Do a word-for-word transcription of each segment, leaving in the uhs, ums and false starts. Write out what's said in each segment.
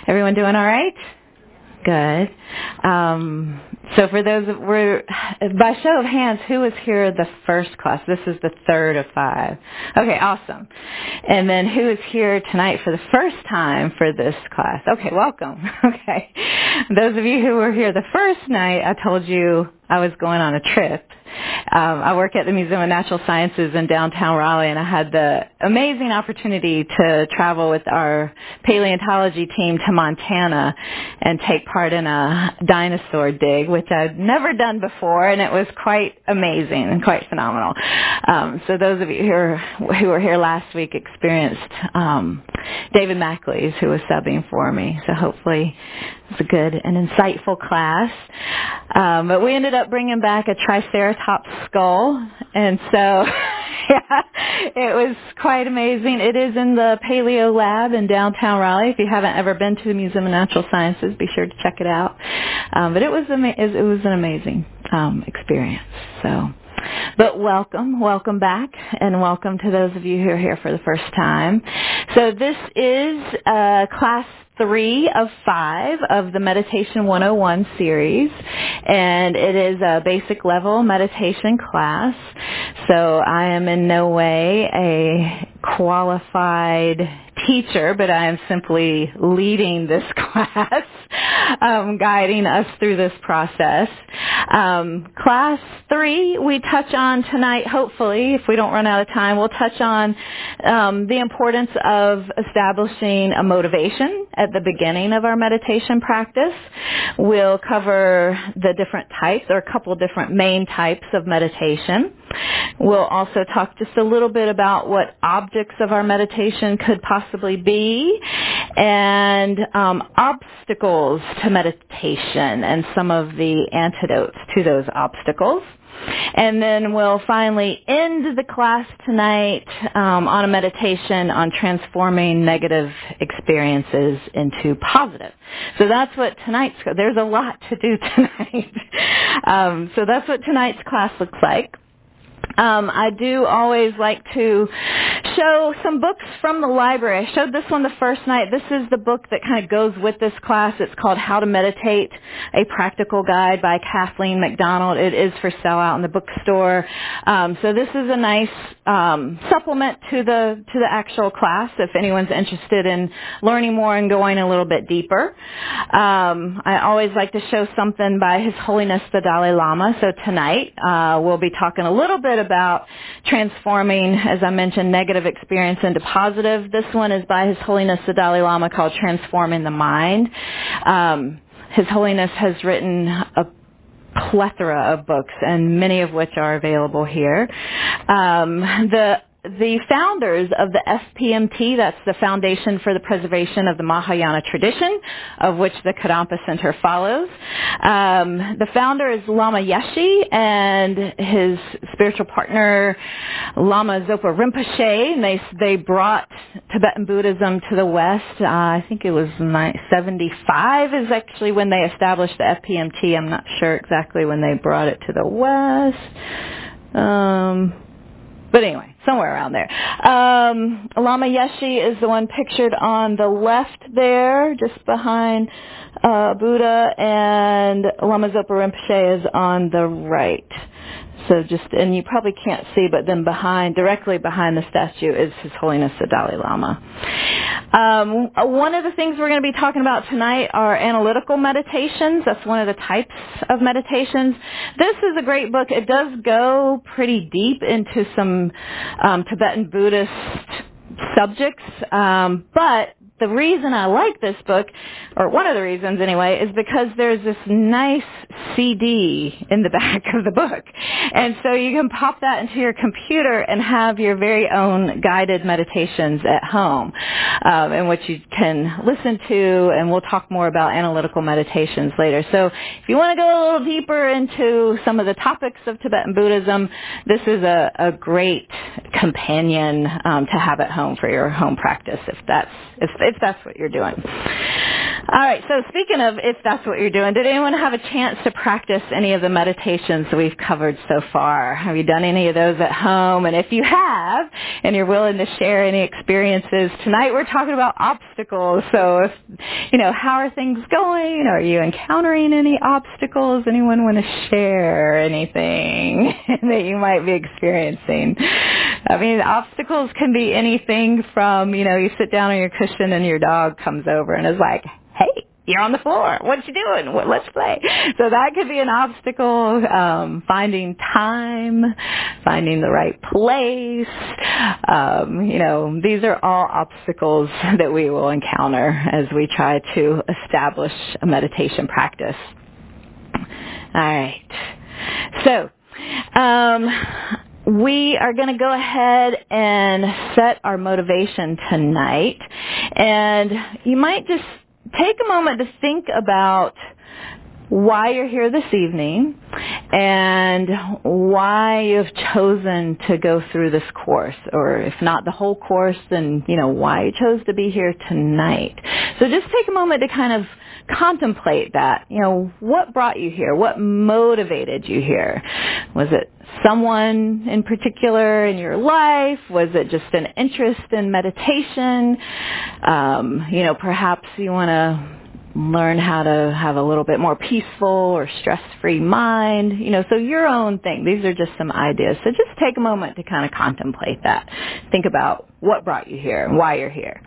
Everyone doing all right? Good. Um, so for those, we're, by show of hands, who was here the first class? This is the third of five. Okay, awesome. And then who is here tonight for the first time for this class? Okay, welcome. Okay. Those of you who were here the first night, I told you I was going on a trip. Um, I work at the Museum of Natural Sciences in downtown Raleigh, and I had the amazing opportunity to travel with our paleontology team to Montana and take part in a dinosaur dig, which I'd never done before, and it was quite amazing and quite phenomenal. Um, so those of you who were, who were here last week experienced um, David MacLeese, who was subbing for me. So hopefully it was a good and insightful class. Um, but we ended up bringing back a Triceratops skull, and so yeah, it was quite amazing. It is in the Paleo Lab in downtown Raleigh. If you haven't ever been to the Museum of Natural Sciences, be sure to check it out. Um, but it was ama- it was an amazing um, experience. So. But welcome, welcome back, and welcome to those of you who are here for the first time. So this is uh, class three of five of the Meditation one oh one series, and it is a basic level meditation class. So I am in no way a qualified teacher, but I am simply leading this class, um, guiding us through this process. Um, class three, we touch on tonight, hopefully, if we don't run out of time, we'll touch on um, the importance of establishing a motivation at the beginning of our meditation practice. We'll cover the different types, or a couple different main types of meditation. We'll also talk just a little bit about what objects of our meditation could possibly be, and um, obstacles to meditation and some of the antidotes to those obstacles. And then we'll finally end the class tonight um, on a meditation on transforming negative experiences into positive. So that's what tonight's, there's a lot to do tonight. um, so that's what tonight's class looks like. Um, I do always like to show some books from the library. I showed this one the first night. This is the book that kind of goes with this class. It's called How to Meditate, A Practical Guide by Kathleen McDonald. It is for sale out in the bookstore. Um, so this is a nice um, supplement to the to the actual class if anyone's interested in learning more and going a little bit deeper. Um, I always like to show something by His Holiness the Dalai Lama. So tonight uh, we'll be talking a little bit about transforming, as I mentioned, negative experience into positive. This one is by His Holiness the Dalai Lama, called Transforming the Mind. Um, His Holiness has written a plethora of books, and many of which are available here. Um, the The founders of the F P M T, that's the Foundation for the Preservation of the Mahayana Tradition, of which the Kadampa Center follows. Um, the founder is Lama Yeshe, and his spiritual partner, Lama Zopa Rinpoche. And they, they brought Tibetan Buddhism to the West. Uh, I think it was seventy-five is actually when they established the F P M T. I'm not sure exactly when they brought it to the West. Um... But anyway, somewhere around there. Um, Lama Yeshe is the one pictured on the left there, just behind uh, Buddha, and Lama Zopa Rinpoche is on the right. So just, and you probably can't see, but then behind, directly behind the statue is His Holiness the Dalai Lama. Um, one of the things we're going to be talking about tonight are analytical meditations. That's one of the types of meditations. This is a great book. It does go pretty deep into some um, Tibetan Buddhist subjects, um, but the reason I like this book, or one of the reasons anyway, is because there's this nice C D in the back of the book. And so you can pop that into your computer and have your very own guided meditations at home, um, in which you can listen to, and we'll talk more about analytical meditations later. So if you want to go a little deeper into some of the topics of Tibetan Buddhism, this is a, a great companion um, to have at home for your home practice, if that's if, if that's what you're doing. All right, so speaking of if that's what you're doing, did anyone have a chance to practice any of the meditations that we've covered so far? Have you done any of those at home? And if you have, and you're willing to share any experiences, tonight we're talking about obstacles. So, if, you know, how are things going? Are you encountering any obstacles? Anyone want to share anything that you might be experiencing? I mean, obstacles can be anything from, you know, you sit down on your cushion and your dog comes over and is like, hey, you're on the floor. What you doing? What, let's play. So that could be an obstacle. Um, finding time, finding the right place. Um, you know, these are all obstacles that we will encounter as we try to establish a meditation practice. All right. So, um, we are going to go ahead and set our motivation tonight. And you might just take a moment to think about why you're here this evening and why you've chosen to go through this course, or if not the whole course, then, you know, why you chose to be here tonight. So just take a moment to kind of contemplate that. You know, what brought you here? What motivated you here? Was it someone in particular in your life? Was it just an interest in meditation? Um, you know, perhaps you want to learn how to have a little bit more peaceful or stress-free mind. You know, so your own thing. These are just some ideas. So just take a moment to kind of contemplate that. Think about what brought you here and why you're here.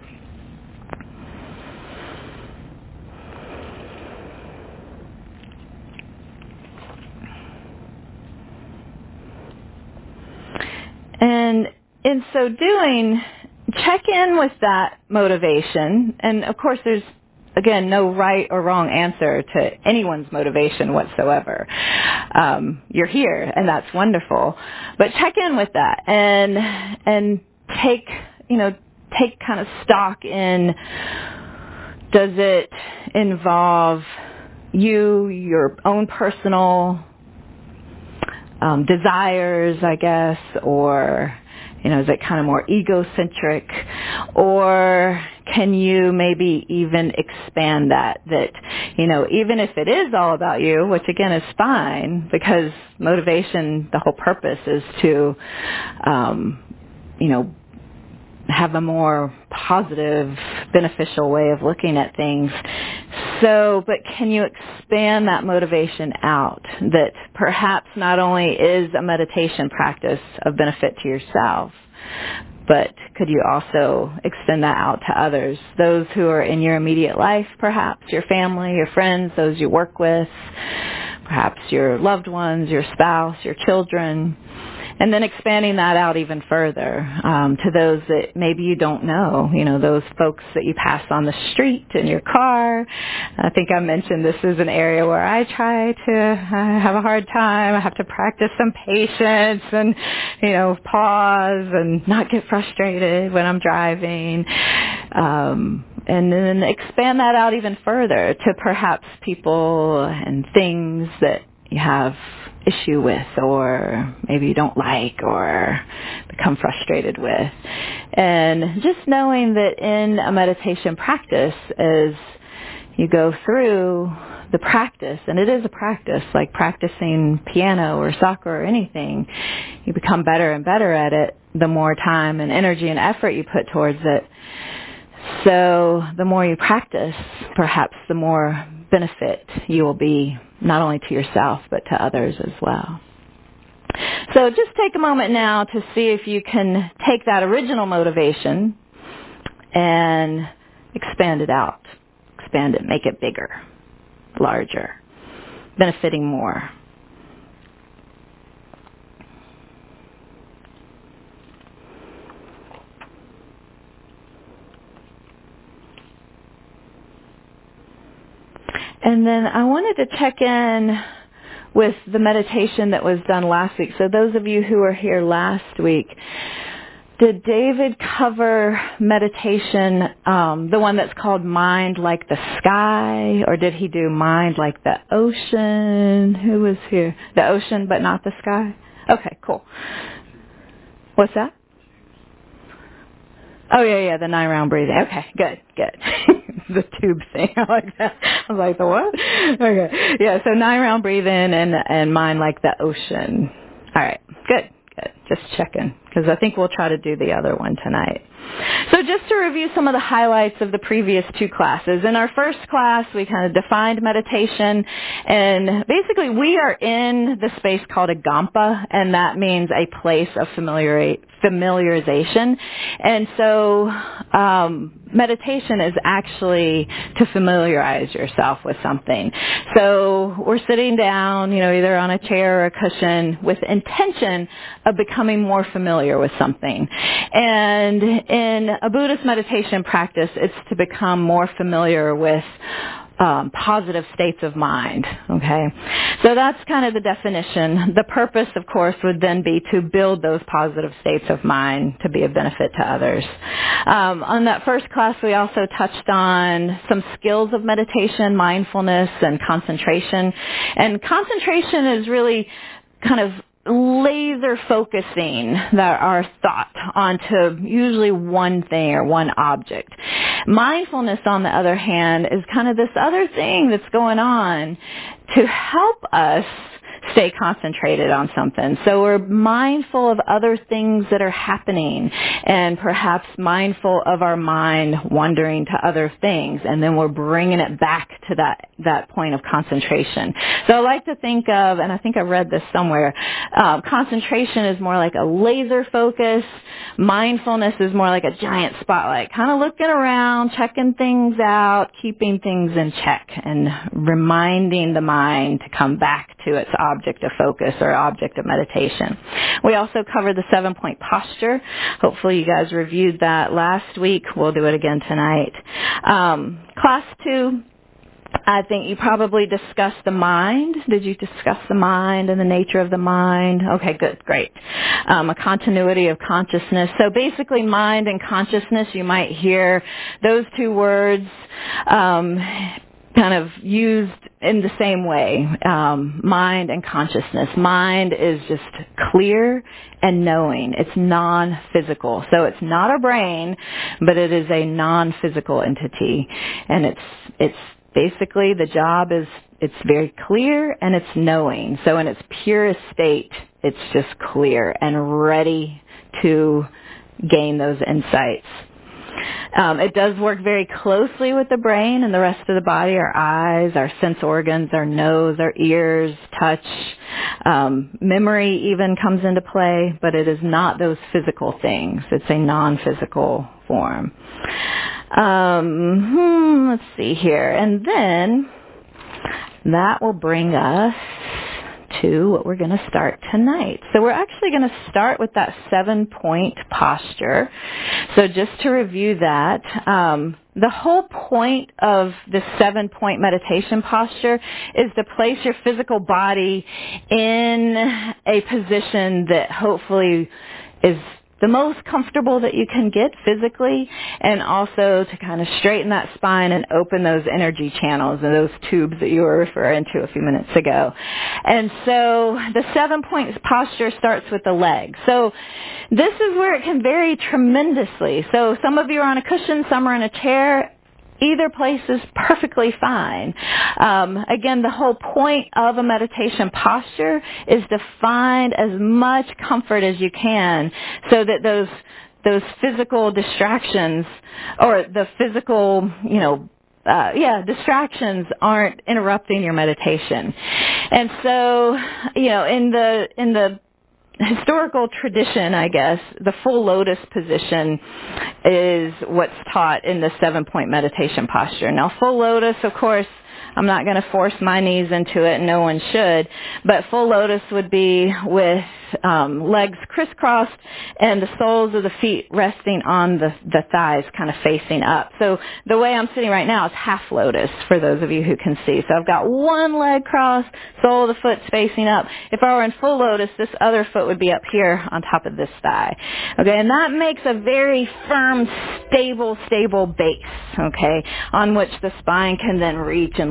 And in so doing, check in with that motivation. And of course, there's, again, no right or wrong answer to anyone's motivation whatsoever. Um, you're here, and that's wonderful. But check in with that and and take, you know, take kind of stock in, does it involve you, your own personal Um, desires, I guess, or, you know, is it kind of more egocentric? Or can you maybe even expand that, that, you know, even if it is all about you, which again is fine, because motivation, the whole purpose is to, um, you know, have a more positive, beneficial way of looking at things. So, but can you expand that motivation out, that perhaps not only is a meditation practice of benefit to yourself, but could you also extend that out to others, those who are in your immediate life, perhaps your family, your friends, those you work with, perhaps your loved ones, your spouse, your children, and then expanding that out even further um, to those that maybe you don't know, you know, those folks that you pass on the street in your car. I think I mentioned this is an area where I try to uh, have a hard time. I have to practice some patience and, you know, pause and not get frustrated when I'm driving. Um, and then expand that out even further to perhaps people and things that you have issue with, or maybe you don't like, or become frustrated with. And just knowing that in a meditation practice, as you go through the practice, and it is a practice, like practicing piano or soccer or anything, you become better and better at it the more time and energy and effort you put towards it. So the more you practice, perhaps the more benefit you will be, not only to yourself, but to others as well. So just take a moment now to see if you can take that original motivation and expand it out. Expand it, make it bigger, larger, benefiting more. And then I wanted to check in with the meditation that was done last week. So those of you who were here last week, did David cover meditation, um, the one that's called Mind Like the Sky, or did he do Mind Like the Ocean? Who was here? The ocean, but not the sky? Okay, cool. What's that? Oh, yeah, yeah, the nine-round breathing. Okay, good, good. the tube thing. I like that. I was like, the what? Okay. Yeah, so nine round breathe in and, and mind like the ocean. All right. Good. Good. Just checking, because I think we'll try to do the other one tonight. So just to review some of the highlights of the previous two classes. In our first class, we kind of defined meditation, and basically we are in the space called a gampa, and that means a place of familiar, familiarization. And so um, meditation is actually to familiarize yourself with something. So we're sitting down, you know, either on a chair or a cushion with intention of becoming more familiar with something. And in a Buddhist meditation practice, it's to become more familiar with um, positive states of mind. Okay, so that's kind of the definition. The purpose, of course, would then be to build those positive states of mind to be of benefit to others. Um, on that first class, we also touched on some skills of meditation, mindfulness, and concentration. And concentration is really kind of laser focusing that our thought onto usually one thing or one object. Mindfulness, on the other hand, is kind of this other thing that's going on to help us stay concentrated on something. So we're mindful of other things that are happening and perhaps mindful of our mind wandering to other things, and then we're bringing it back to that, that point of concentration. So I like to think of, and I think I read this somewhere, uh, concentration is more like a laser focus. Mindfulness is more like a giant spotlight, kind of looking around, checking things out, keeping things in check, and reminding the mind to come back to its object of focus or object of meditation. We also covered the seven-point posture. Hopefully you guys reviewed that last week. We'll do it again tonight. Um, class two, I think you probably discussed the mind. Did you discuss the mind and the nature of the mind? Okay, good, great. Um, a continuity of consciousness. So basically mind and consciousness, you might hear those two words um, kind of used in the same way, um, mind and consciousness. Mind is just clear and knowing. It's non-physical. So it's not our brain, but it is a non-physical entity. And it's, it's basically the job is, it's very clear and it's knowing. So in its purest state, it's just clear and ready to gain those insights. Um, it does work very closely with the brain and the rest of the body, our eyes, our sense organs, our nose, our ears, touch, um, memory even comes into play, but it is not those physical things. It's a non-physical form. Um, hmm, let's see here. And then that will bring us to what we're going to start tonight. So we're actually going to start with that seven-point posture. So just to review that, um, the whole point of the seven-point meditation posture is to place your physical body in a position that hopefully is the most comfortable that you can get physically, and also to kind of straighten that spine and open those energy channels and those tubes that you were referring to a few minutes ago. And so the seven-point posture starts with the legs. So this is where it can vary tremendously. So some of you are on a cushion, some are in a chair. Either place is perfectly fine. Um, again, the whole point of a meditation posture is to find as much comfort as you can so that those those physical distractions or the physical, you know, Uh, yeah, distractions aren't interrupting your meditation. And so, you know, in the in the historical tradition, I guess, the full lotus position is what's taught in the seven-point meditation posture. Now, full lotus, of course, I'm not going to force my knees into it. No one should. But full lotus would be with um, legs crisscrossed and the soles of the feet resting on the, the thighs, kind of facing up. So the way I'm sitting right now is half lotus, for those of you who can see. So I've got one leg crossed, sole of the foot facing up. If I were in full lotus, this other foot would be up here on top of this thigh. Okay, and that makes a very firm, stable, stable base, okay, on which the spine can then reach and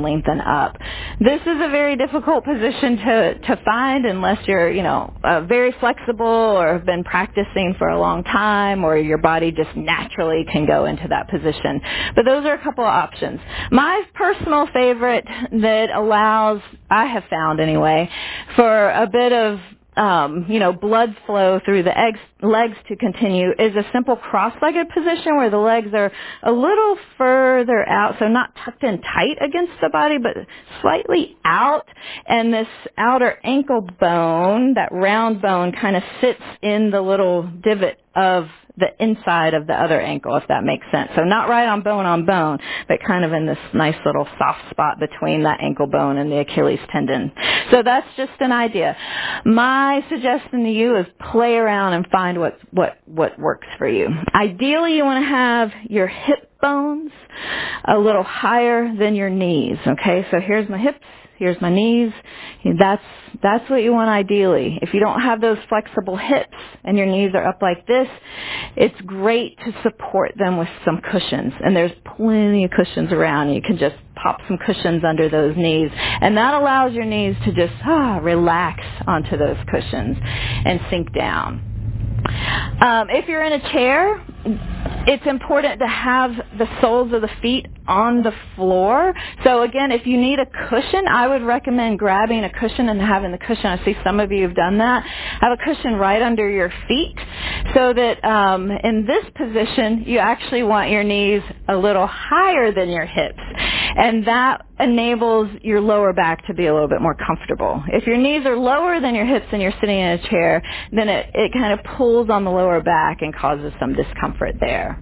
and lengthen up. This is a very difficult position to, to find unless you're, you know, uh, very flexible or have been practicing for a long time, or your body just naturally can go into that position. But those are a couple of options. My personal favorite that allows, I have found anyway, for a bit of Um, you know, blood flow through the eggs, legs to continue is a simple cross-legged position where the legs are a little further out, so not tucked in tight against the body, but slightly out. And this outer ankle bone, that round bone, kind of sits in the little divot of the inside of the other ankle, if that makes sense. So not right on bone on bone, but kind of in this nice little soft spot between that ankle bone and the Achilles tendon. So that's just an idea. My suggestion to you is play around and find what what what works for you. Ideally, you want to have your hip bones a little higher than your knees. Okay, so here's my hips. Here's my knees. That's, that's what you want ideally. If you don't have those flexible hips and your knees are up like this, it's great to support them with some cushions. And there's plenty of cushions around. You can just pop some cushions under those knees. And that allows your knees to just ah, relax onto those cushions and sink down. Um, if you're in a chair, it's important to have the soles of the feet on the floor. So again, if you need a cushion, I would recommend grabbing a cushion and having the cushion. I see some of you have done that. Have a cushion right under your feet so that um, in this position, you actually want your knees a little higher than your hips. And that enables your lower back to be a little bit more comfortable. If your knees are lower than your hips and you're sitting in a chair, then it, it kind of pulls on the lower back and causes some discomfort there.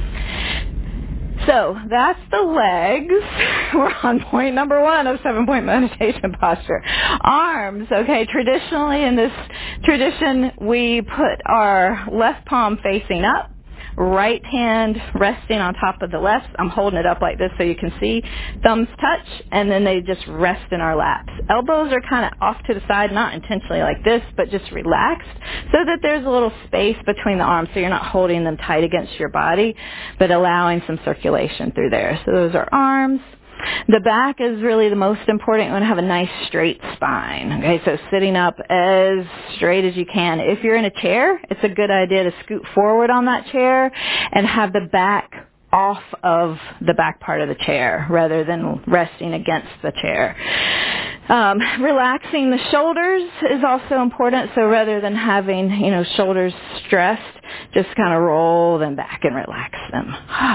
So that's the legs. We're on point number one of seven-point meditation posture. Arms, okay, traditionally in this tradition, we put our left palm facing up, right hand resting on top of the left. I'm holding it up like this so you can see. Thumbs touch, and then they just rest in our laps. Elbows are kind of off to the side, not intentionally like this, but just relaxed so that there's a little space between the arms so you're not holding them tight against your body, but allowing some circulation through there. So those are arms. The back is really the most important. You want to have a nice straight spine. Okay, so sitting up as straight as you can. If you're in a chair, it's a good idea to scoot forward on that chair and have the back off of the back part of the chair rather than resting against the chair. Um, relaxing the shoulders is also important. So rather than having, you know, shoulders stressed, just kind of roll them back and relax them.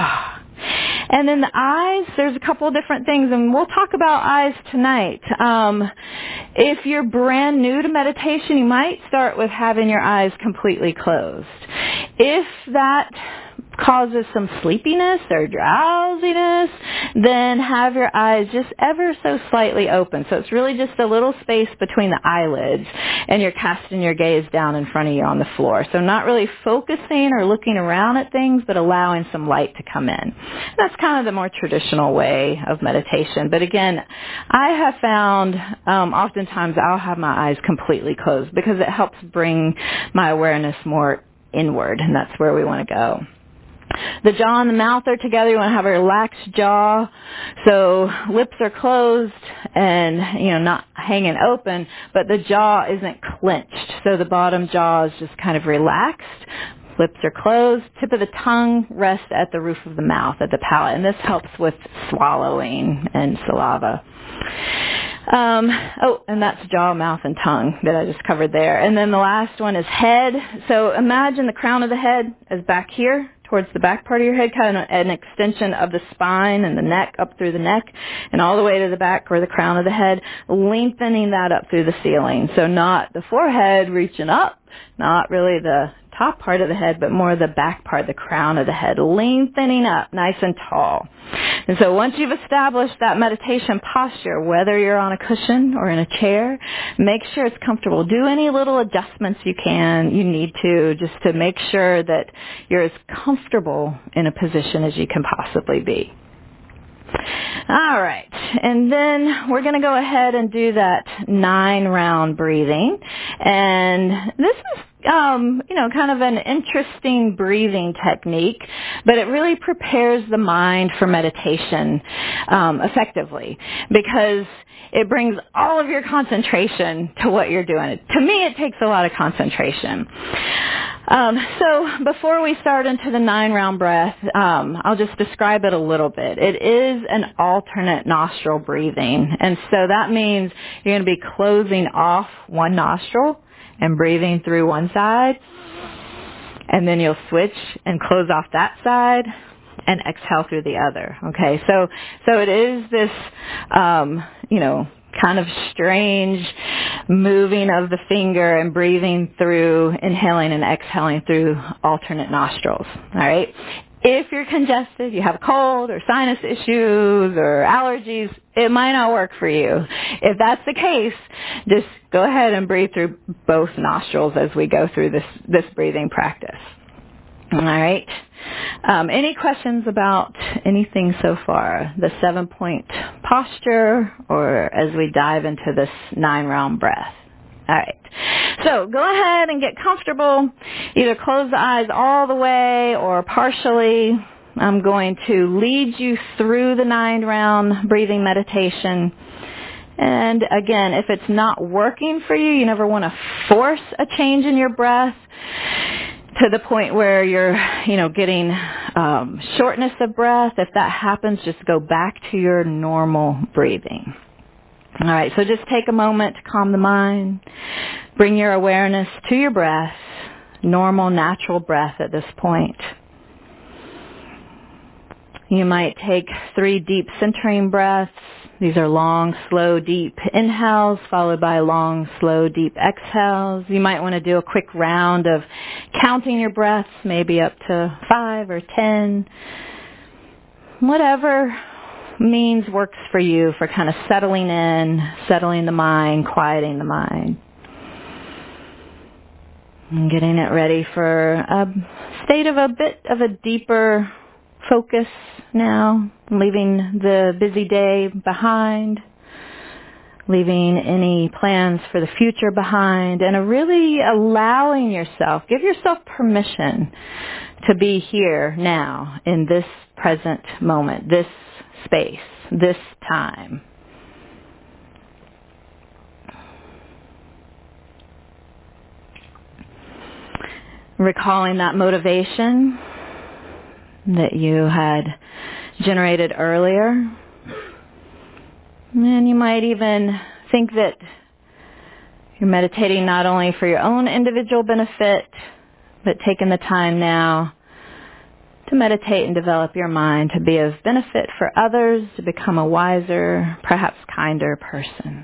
And then the eyes, there's a couple of different things, and we'll talk about eyes tonight. Um, if you're brand new to meditation, you might start with having your eyes completely closed. If that causes some sleepiness or drowsiness, then have your eyes just ever so slightly open. So it's really just a little space between the eyelids, and you're casting your gaze down in front of you on the floor. So not really focusing or looking around at things, but allowing some light to come in. That's kind of the more traditional way of meditation. But again, I have found um, oftentimes I'll have my eyes completely closed because it helps bring my awareness more inward, and that's where we want to go. The jaw and the mouth are together. You want to have a relaxed jaw. So lips are closed and, you know, not hanging open, but the jaw isn't clenched. So the bottom jaw is just kind of relaxed. Lips are closed. Tip of the tongue rests at the roof of the mouth, at the palate. And this helps with swallowing and saliva. Um, oh, and that's jaw, mouth, and tongue that I just covered there. And then the last one is head. So imagine the crown of the head is back here towards the back part of your head, kind of an extension of the spine and the neck up through the neck and all the way to the back or the crown of the head, lengthening that up through the ceiling. So not the forehead reaching up, not really the top part of the head, but more the back part, the crown of the head, lengthening up nice and tall. And so once you've established that meditation posture, whether you're on a cushion or in a chair, make sure it's comfortable. Do any little adjustments you can, you need to, just to make sure that you're as comfortable in a position as you can possibly be. All right, and then we're going to go ahead and do that nine round breathing. And this is um, you know, kind of an interesting breathing technique, but it really prepares the mind for meditation um, effectively because it brings all of your concentration to what you're doing. To me, it takes a lot of concentration. Um, so before we start into the nine-round breath, um, I'll just describe it a little bit. It is an alternate nostril breathing, and so that means you're going to be closing off one nostril and breathing through one side, and then you'll switch and close off that side and exhale through the other. Okay, so so it is this, um, you know, kind of strange moving of the finger and breathing through, inhaling and exhaling through alternate nostrils. All right. If you're congested, you have a cold or sinus issues or allergies, it might not work for you. If that's the case, just go ahead and breathe through both nostrils as we go through this, this breathing practice. All right. Um, any questions about anything so far? The seven-point posture or as we dive into this nine-round breath? All right. So go ahead and get comfortable. Either close the eyes all the way or partially. I'm going to lead you through the nine-round breathing meditation. And again, if it's not working for you, you never want to force a change in your breath to the point where you're, you know, getting um, shortness of breath. If that happens, just go back to your normal breathing. All right, so just take a moment to calm the mind. Bring your awareness to your breath, normal, natural breath at this point. You might take three deep centering breaths. These are long, slow, deep inhales followed by long, slow, deep exhales. You might want to do a quick round of counting your breaths, maybe up to five or ten. Whatever means works for you for kind of settling in, settling the mind, quieting the mind. And getting it ready for a state of a bit of a deeper focus now, leaving the busy day behind, leaving any plans for the future behind, and really allowing yourself, give yourself permission to be here now in this present moment, this space, this time. Recalling that motivation that you had generated earlier. And you might even think that you're meditating not only for your own individual benefit, but taking the time now to meditate and develop your mind to be of benefit for others, to become a wiser, perhaps kinder person.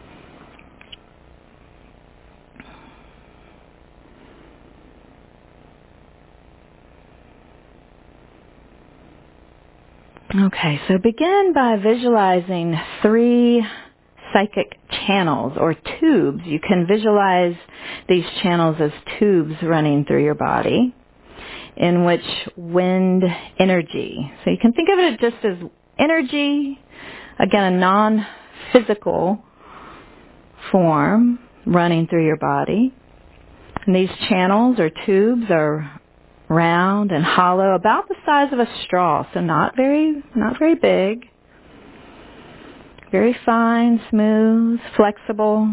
Okay, so begin by visualizing three psychic channels or tubes. You can visualize these channels as tubes running through your body in which wind energy. So you can think of it just as energy, again, a non-physical form running through your body. And these channels or tubes are round and hollow, about the size of a straw, so not very, not very big. Very fine, smooth, flexible.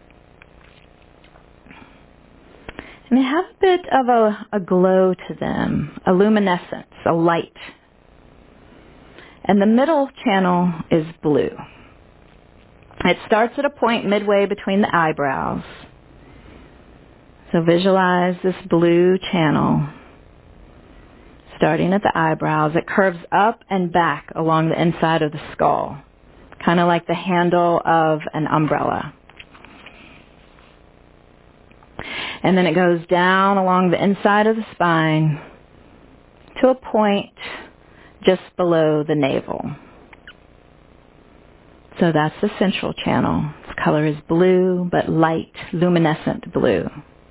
And they have a bit of a, a glow to them, a luminescence, a light. And the middle channel is blue. It starts at a point midway between the eyebrows. So visualize this blue channel starting at the eyebrows. It curves up and back along the inside of the skull, kind of like the handle of an umbrella. And then it goes down along the inside of the spine to a point just below the navel. So that's the central channel. Its color is blue, but light, luminescent blue.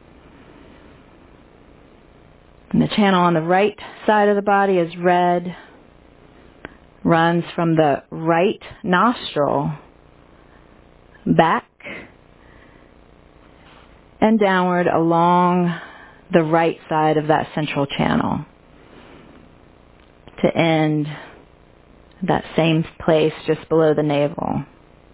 And the channel on the right side of the body is red, runs from the right nostril back and downward along the right side of that central channel to end that same place just below the navel.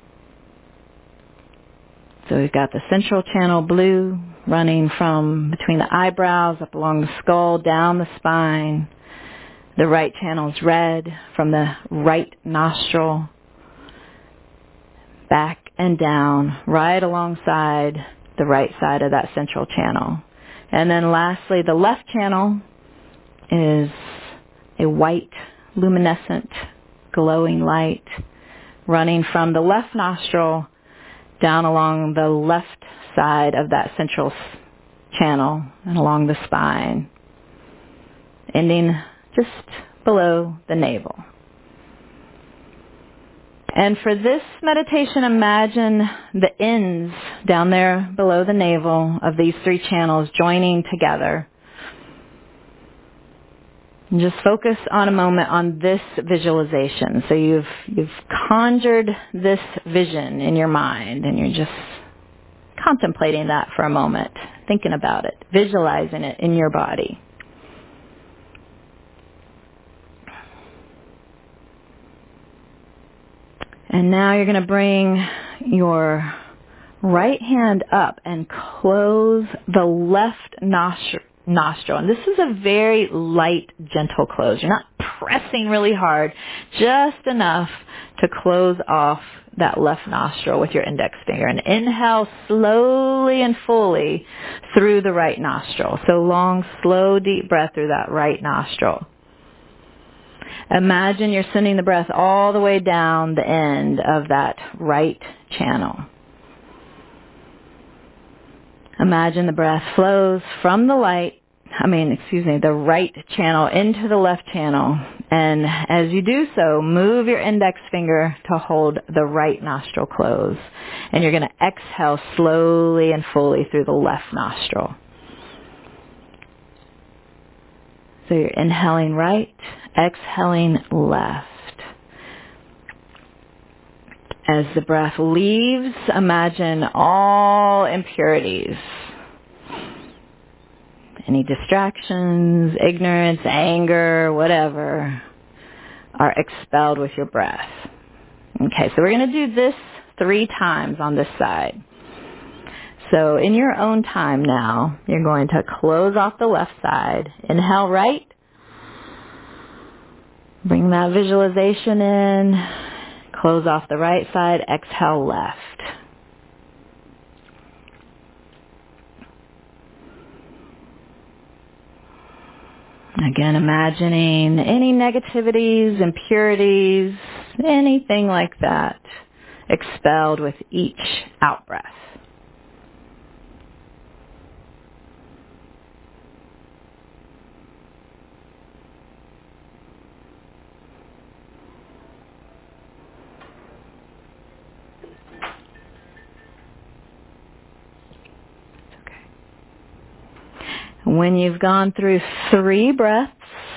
So we've got the central channel blue running from between the eyebrows up along the skull, down the spine. The right channel's red from the right nostril, back and down, right alongside the right side of that central channel. And then lastly, the left channel is a white, luminescent, glowing light running from the left nostril down along the left side of that central channel and along the spine, ending just below the navel. And for this meditation, imagine the ends down there below the navel of these three channels joining together. And just focus on a moment on this visualization. So you've you've conjured this vision in your mind, and you're just contemplating that for a moment, thinking about it, visualizing it in your body. And now you're going to bring your right hand up and close the left nostril. nostril. And this is a very light, gentle close. You're not pressing really hard, just enough to close off that left nostril with your index finger. And inhale slowly and fully through the right nostril. So long, slow, deep breath through that right nostril. Imagine you're sending the breath all the way down the end of that right channel. Imagine the breath flows from the light, I mean, excuse me, the right channel into the left channel. And as you do so, move your index finger to hold the right nostril closed. And you're going to exhale slowly and fully through the left nostril. So you're inhaling right, exhaling left. As the breath leaves, imagine all impurities, any distractions, ignorance, anger, whatever, are expelled with your breath. Okay, so we're going to do this three times on this side. So in your own time now, you're going to close off the left side. Inhale right. Bring that visualization in. Close off the right side. Exhale left. Again, imagining any negativities, impurities, anything like that expelled with each out-breath. When you've gone through three breaths,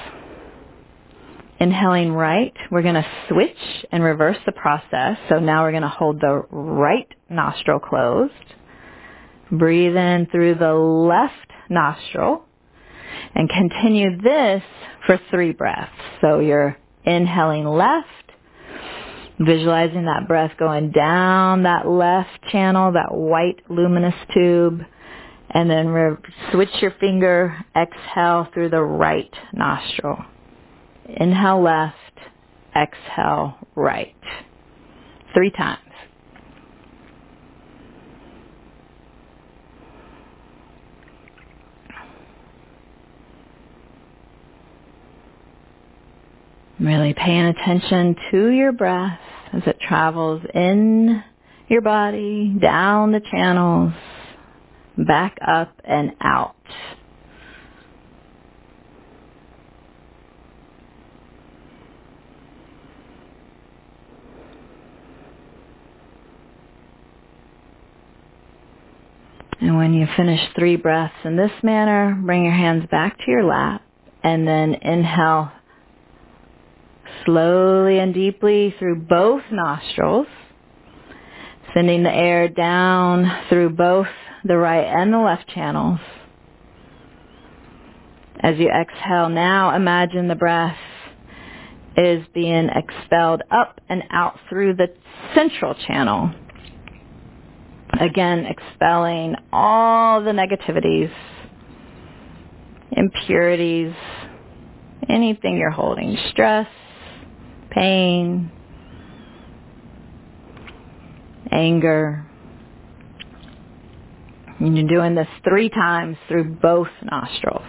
inhaling right, we're going to switch and reverse the process. So now we're going to hold the right nostril closed. Breathe in through the left nostril and continue this for three breaths. So you're inhaling left, visualizing that breath going down that left channel, that white luminous tube. And then re- switch your finger, exhale through the right nostril. Inhale left, exhale right. Three times. Really paying attention to your breath as it travels in your body, down the channels, back up and out. And when you finish three breaths in this manner, bring your hands back to your lap and then inhale slowly and deeply through both nostrils, sending the air down through both the right and the left channels. As you exhale now, imagine the breath is being expelled up and out through the central channel. Again, expelling all the negativities, impurities, anything you're holding, stress, pain, anger. And you're doing this three times through both nostrils.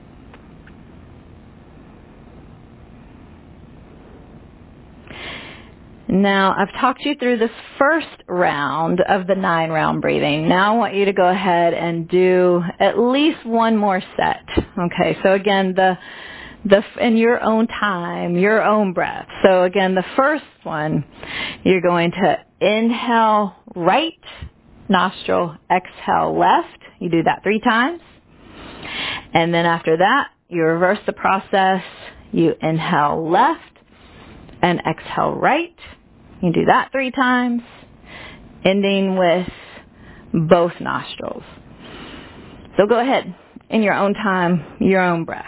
Now, I've talked you through this first round of the nine round breathing. Now I want you to go ahead and do at least one more set. Okay, so again, the the in your own time, your own breath. So again, the first one, you're going to inhale right nostril, exhale left. You do that three times. And then after that, you reverse the process. You inhale left and exhale right. You do that three times, ending with both nostrils. So go ahead, in your own time, your own breath.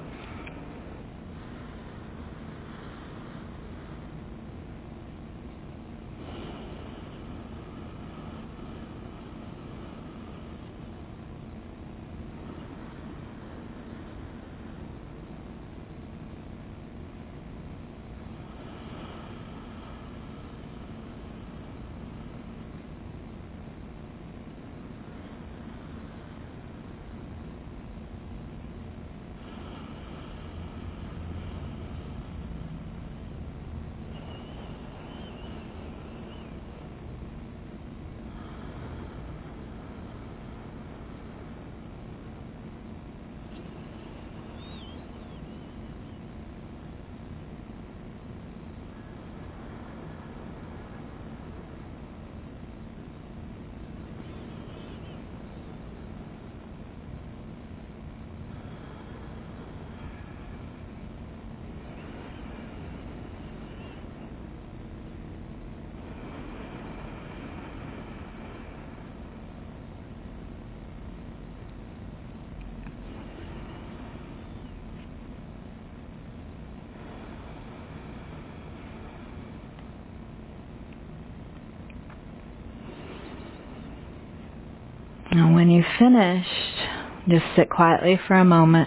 And when you've finished, just sit quietly for a moment,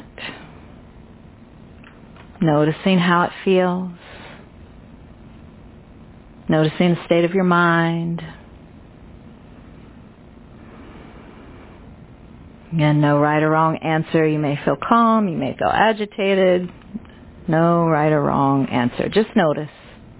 noticing how it feels, noticing the state of your mind. Again, no right or wrong answer. You may feel calm, you may feel agitated. No right or wrong answer. Just notice.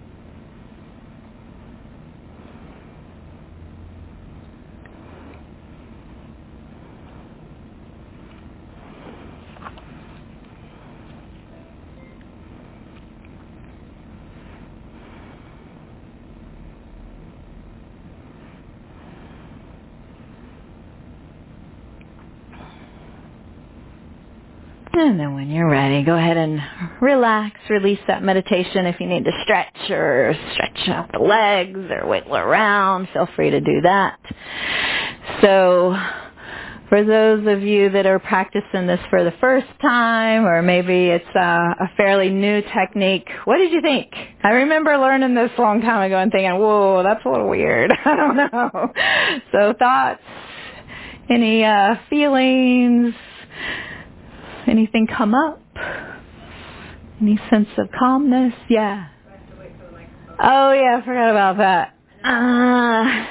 And then when you're ready, go ahead and relax, release that meditation. If you need to stretch or stretch out the legs or wiggle around, feel free to do that. So for those of you that are practicing this for the first time, or maybe it's a, a fairly new technique, what did you think? I remember learning this a long time ago and thinking, whoa, that's a little weird. I don't know. So thoughts, any uh, feelings, anything come up? Any sense of calmness? Yeah. Oh, yeah, I forgot about that. Uh,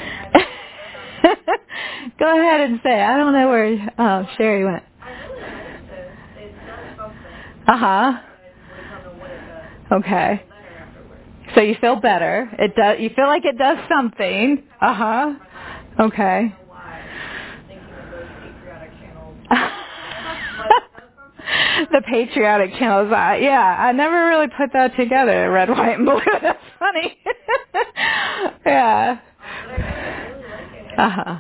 go ahead and say it. I don't know where uh, Sherry went. Uh-huh. Okay. So you feel better. It does. You feel like it does something. Uh-huh. Okay. The patriotic channels. Uh, yeah, I never really put that together, red, white, and blue. That's funny. Yeah. Uh-huh.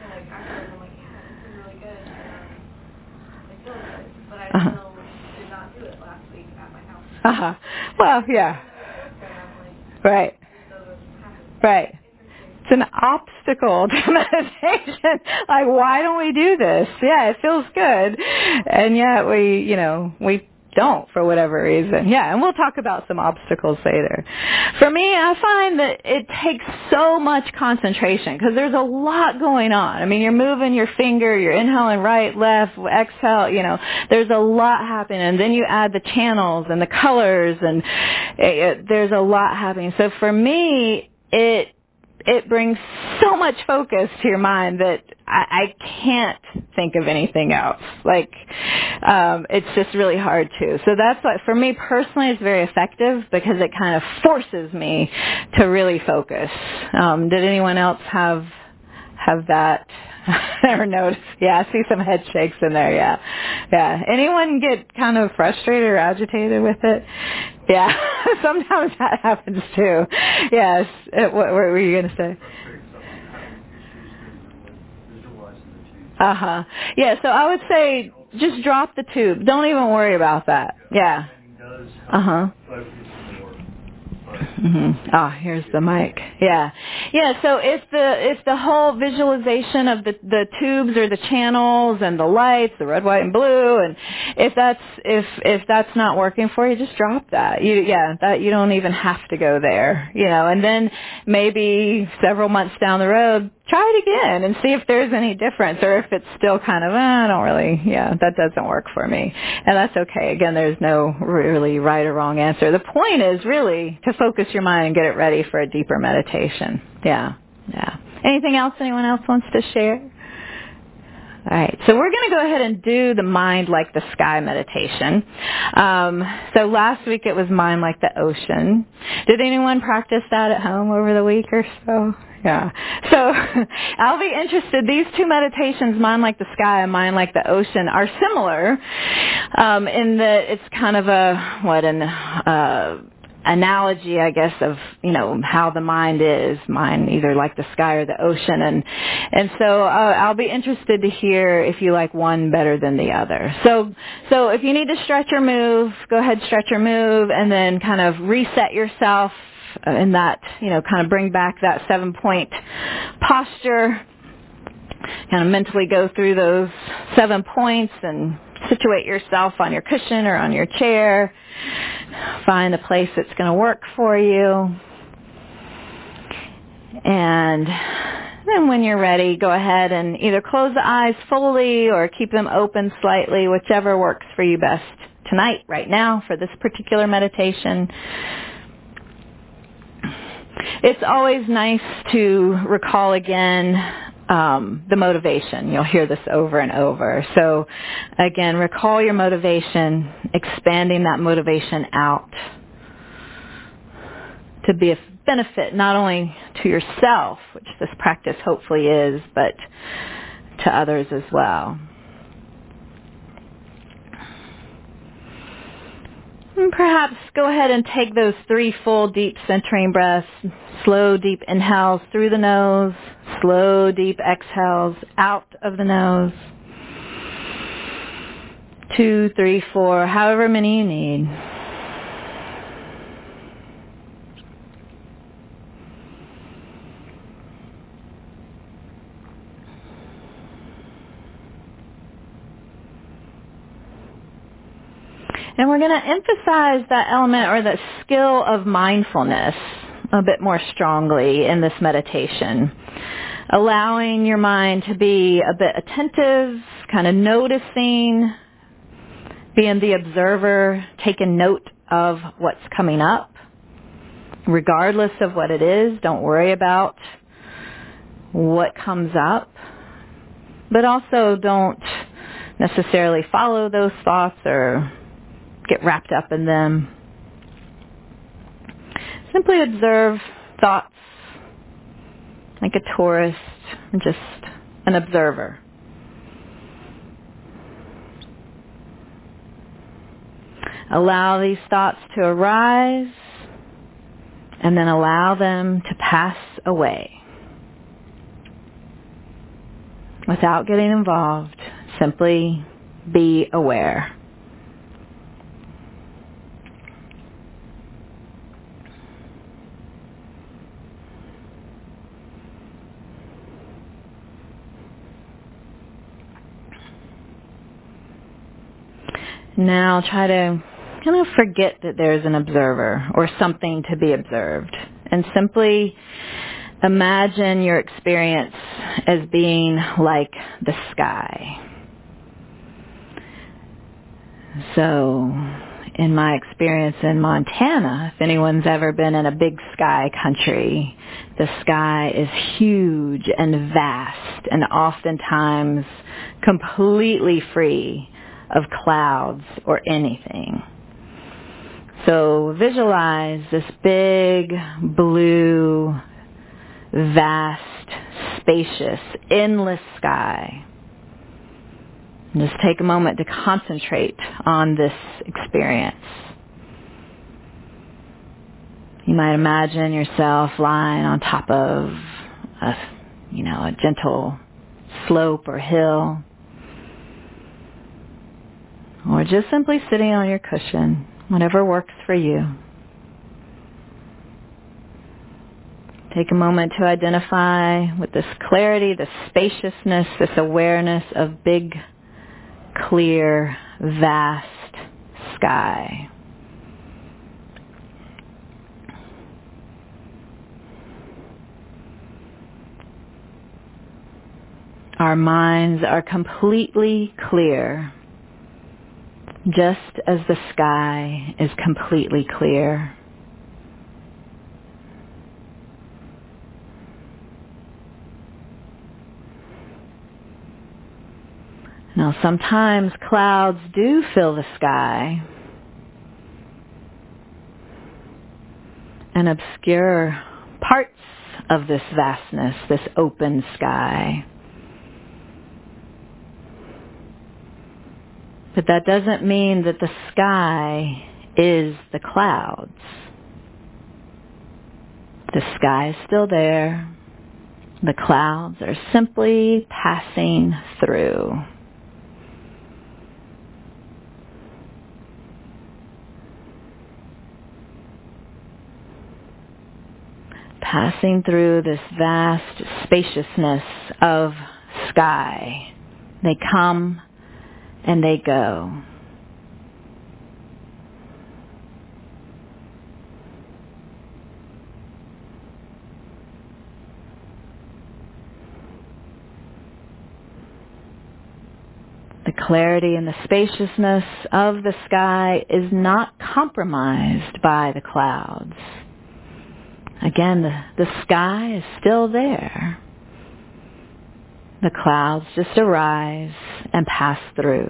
Uh-huh. Uh-huh. Well, yeah. Right. Right. It's an obstacle to meditation. Like, why don't we do this? Yeah, it feels good. And yet we, you know, we don't for whatever reason. Yeah, and we'll talk about some obstacles later. For me, I find that it takes so much concentration because there's a lot going on. I mean, you're moving your finger, you're inhaling right, left, exhale, you know, there's a lot happening. And then you add the channels and the colors and it, it, there's a lot happening. So for me, it it brings so much focus to your mind that I, I can't think of anything else. Like, um, it's just really hard to. So that's why, for me personally, it's very effective because it kind of forces me to really focus. Um, did anyone else have have that or notice? Yeah, I see some head shakes in there. Yeah, yeah. Anyone get kind of frustrated or agitated with it? Yeah, sometimes that happens too. Yes. What, what were you going to say? Uh huh. Yeah. So I would say just drop the tube. Don't even worry about that. Yeah. Uh huh. Mm-hmm. Oh, here's the mic. Yeah, yeah. So if the if the whole visualization of the the tubes or the channels and the lights, the red, white, and blue, and if that's if if that's not working for you, just drop that. You yeah, that you don't even have to go there. You know, and then maybe several months down the road, try it again and see if there's any difference, or if it's still kind of, eh, I don't really, yeah, that doesn't work for me, and that's okay. Again, there's no really right or wrong answer. The point is really to focus your mind and get it ready for a deeper meditation. Yeah, yeah. Anything else anyone else wants to share? All right, so we're going to go ahead and do the mind like the sky meditation. Um, so last week it was mind like the ocean. Did anyone practice that at home over the week or so? Yeah. So I'll be interested. These two meditations, mind like the sky and mind like the ocean, are similar um, in that it's kind of a, what, an uh, analogy, I guess, of, you know, how the mind is, mind either like the sky or the ocean. And and so uh, I'll be interested to hear if you like one better than the other. So so if you need to stretch or move, go ahead, stretch or move, and then kind of reset yourself in that, you know, kind of bring back that seven-point posture. Kind of mentally go through those seven points and situate yourself on your cushion or on your chair. Find a place that's going to work for you. And then when you're ready, go ahead and either close the eyes fully or keep them open slightly, whichever works for you best tonight, right now, for this particular meditation. It's always nice to recall again um, the motivation. You'll hear this over and over. So again, recall your motivation, expanding that motivation out to be a benefit not only to yourself, which this practice hopefully is, but to others as well. And perhaps go ahead and take those three full, deep centering breaths. Slow, deep inhales through the nose. Slow, deep exhales out of the nose. Two, three, four, however many you need. And we're going to emphasize that element or that skill of mindfulness a bit more strongly in this meditation. Allowing your mind to be a bit attentive, kind of noticing, being the observer, taking note of what's coming up. Regardless of what it is, don't worry about what comes up. But also don't necessarily follow those thoughts or get wrapped up in them. Simply observe thoughts like a tourist, just an observer. Allow these thoughts to arise and then allow them to pass away. Without getting involved, simply be aware. Now try to kind of forget that there's an observer or something to be observed, and simply imagine your experience as being like the sky. So, in my experience in Montana, if anyone's ever been in a big sky country, the sky is huge and vast and oftentimes completely free of clouds or anything. So visualize this big, blue, vast, spacious, endless sky. And just take a moment to concentrate on this experience. You might imagine yourself lying on top of a, you know, a gentle slope or hill, or just simply sitting on your cushion, whatever works for you. Take a moment to identify with this clarity, this spaciousness, this awareness of big, clear, vast sky. Our minds are completely clear, just as the sky is completely clear. Now, sometimes clouds do fill the sky and obscure parts of this vastness, this open sky. But that doesn't mean that the sky is the clouds. The sky is still there. The clouds are simply passing through. Passing through this vast spaciousness of sky. They come and they go. The clarity and the spaciousness of the sky is not compromised by the clouds. Again, the, the sky is still there. The clouds just arise and pass through.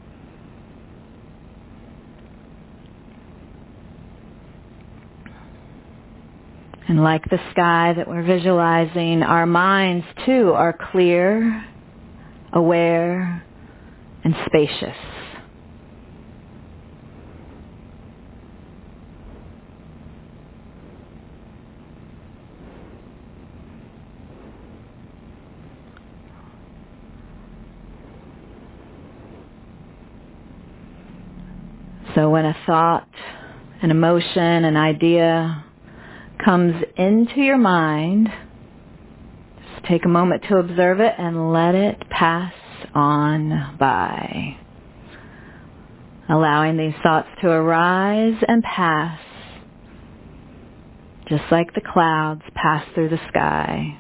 And like the sky that we're visualizing, our minds too are clear, aware, and spacious. So when a thought, an emotion, an idea comes into your mind, just take a moment to observe it and let it pass on by. Allowing these thoughts to arise and pass, just like the clouds pass through the sky.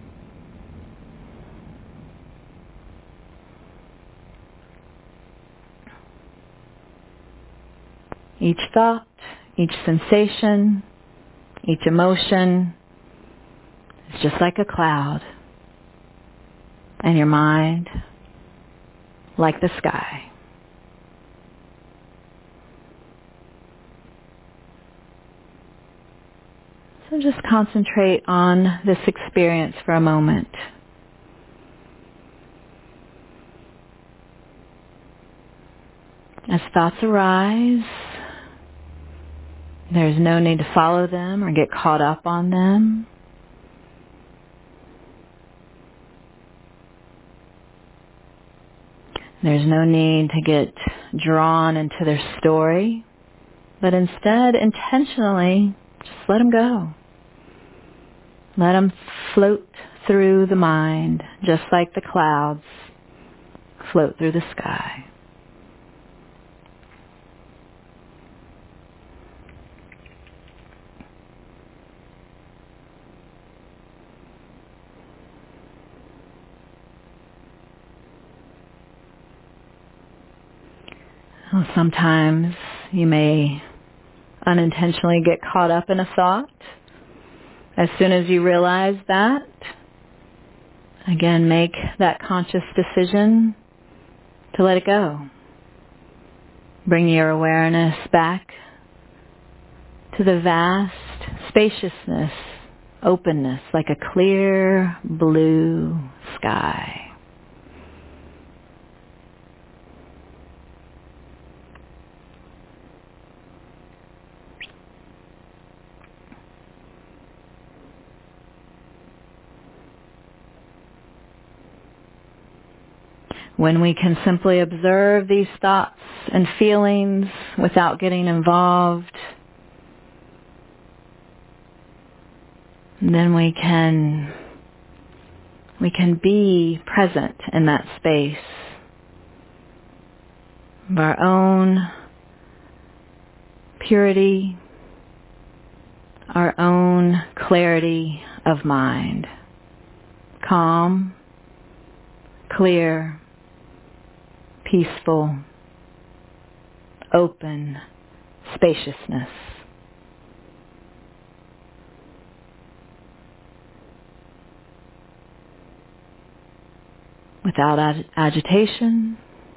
Each thought, each sensation, each emotion is just like a cloud, and your mind like the sky. So just concentrate on this experience for a moment. As thoughts arise, there's no need to follow them or get caught up on them. There's no need to get drawn into their story, but instead, intentionally, just let them go. Let them float through the mind, just like the clouds float through the sky. Well, sometimes you may unintentionally get caught up in a thought. As soon as you realize that, again, make that conscious decision to let it go. Bring your awareness back to the vast spaciousness, openness, like a clear blue sky. When we can simply observe these thoughts and feelings without getting involved, then we can we can be present in that space of our own purity, our own clarity of mind. Calm, clear, peaceful, open spaciousness. Without ag- agitation,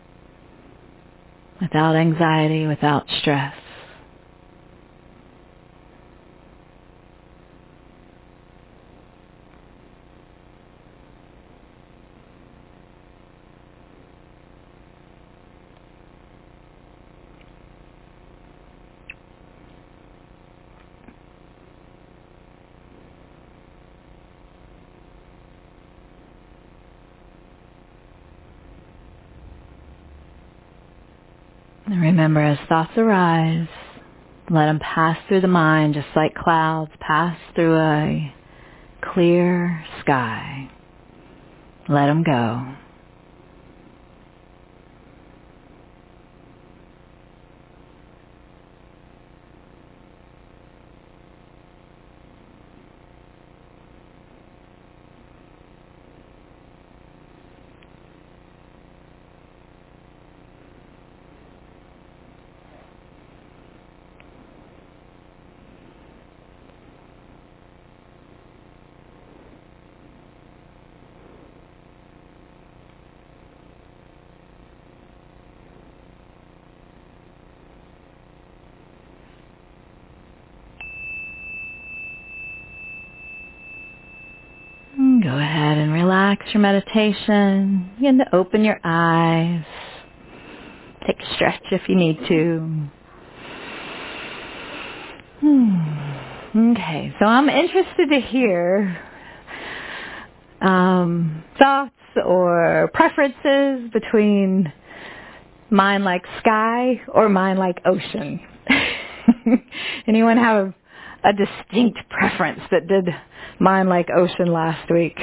without anxiety, without stress. And remember, as thoughts arise, let them pass through the mind just like clouds pass through a clear sky. Let them go. Go ahead and relax your meditation. Begin to open your eyes. Take a stretch if you need to. Hmm. Okay, so I'm interested to hear um, thoughts or preferences between mind like sky or mind like ocean. Anyone have a, a distinct preference that did mind like ocean last week?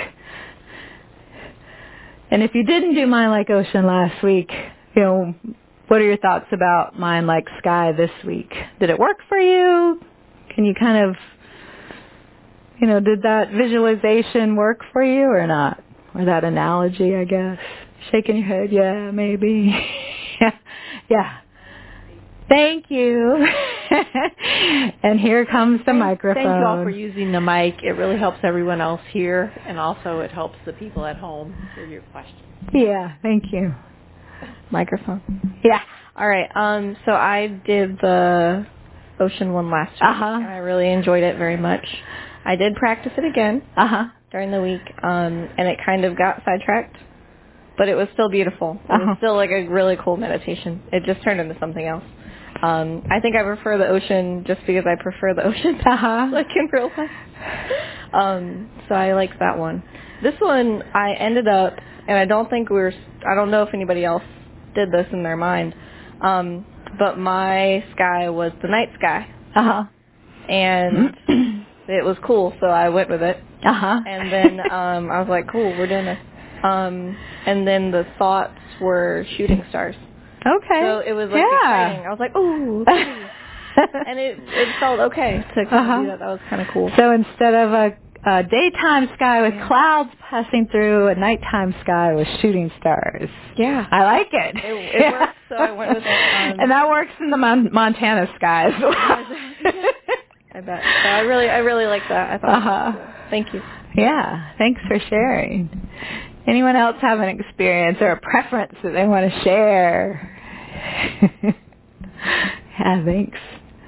And if you didn't do mind like ocean last week, you know, what are your thoughts about mind like sky this week? Did it work for you? Can you kind of, you know, did that visualization work for you or not? Or that analogy, I guess? Shaking your head, yeah, maybe. yeah, yeah. Thank you. And here comes the microphone. Thank you all for using the mic. It really helps everyone else hear, and also it helps the people at home hear your questions. Yeah, thank you. Microphone. Yeah. All right. Um. So I did the ocean one last week, uh-huh. and I really enjoyed it very much. I did practice it again uh-huh. during the week, um, and it kind of got sidetracked, but it was still beautiful. It uh-huh. was still like a really cool meditation. It just turned into something else. Um, I think I prefer the ocean just because I prefer the ocean, uh-huh. like in real life. Um, so I like that one. This one, I ended up, and I don't think we were, I don't know if anybody else did this in their mind, um, but my sky was the night sky. Uh-huh. And it was cool, so I went with it. Uh-huh. And then um, I was like, cool, we're doing this. Um, and then the thoughts were shooting stars. Okay. So it was like yeah. exciting. I was like, ooh. And it it felt okay to kind uh-huh. of do that. That was kind of cool. So instead of a, a daytime sky with yeah. clouds passing through, a nighttime sky with shooting stars. Yeah. I like it. It, it yeah. works, so I went with it. Um, and that works in the Mon- Montana skies. I bet. So I really, I really like that. I thought uh-huh. that was cool. Thank you. Yeah, thanks for sharing. Anyone else have an experience or a preference that they want to share? Yeah, thanks.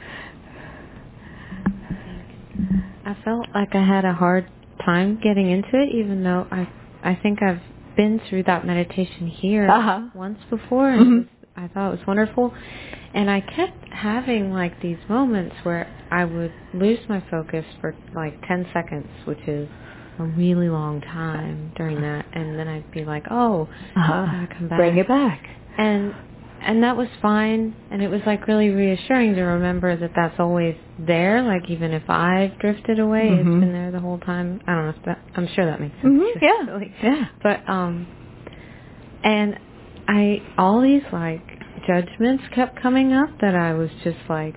I felt like I had a hard time getting into it, even though I I think I've been through that meditation here uh-huh. once before, and mm-hmm. it was, I thought it was wonderful. And I kept having like these moments where I would lose my focus for like ten seconds, which is a really long time during that, and then I'd be like, oh, uh-huh. I come back. Bring it back. And and that was fine, and it was like really reassuring to remember that that's always there, like even if I've drifted away, mm-hmm. it's been there the whole time. I don't know if that, I'm sure that makes sense. Mm-hmm. Yeah. Really. Yeah. But, um, and I, all these like judgments kept coming up that I was just like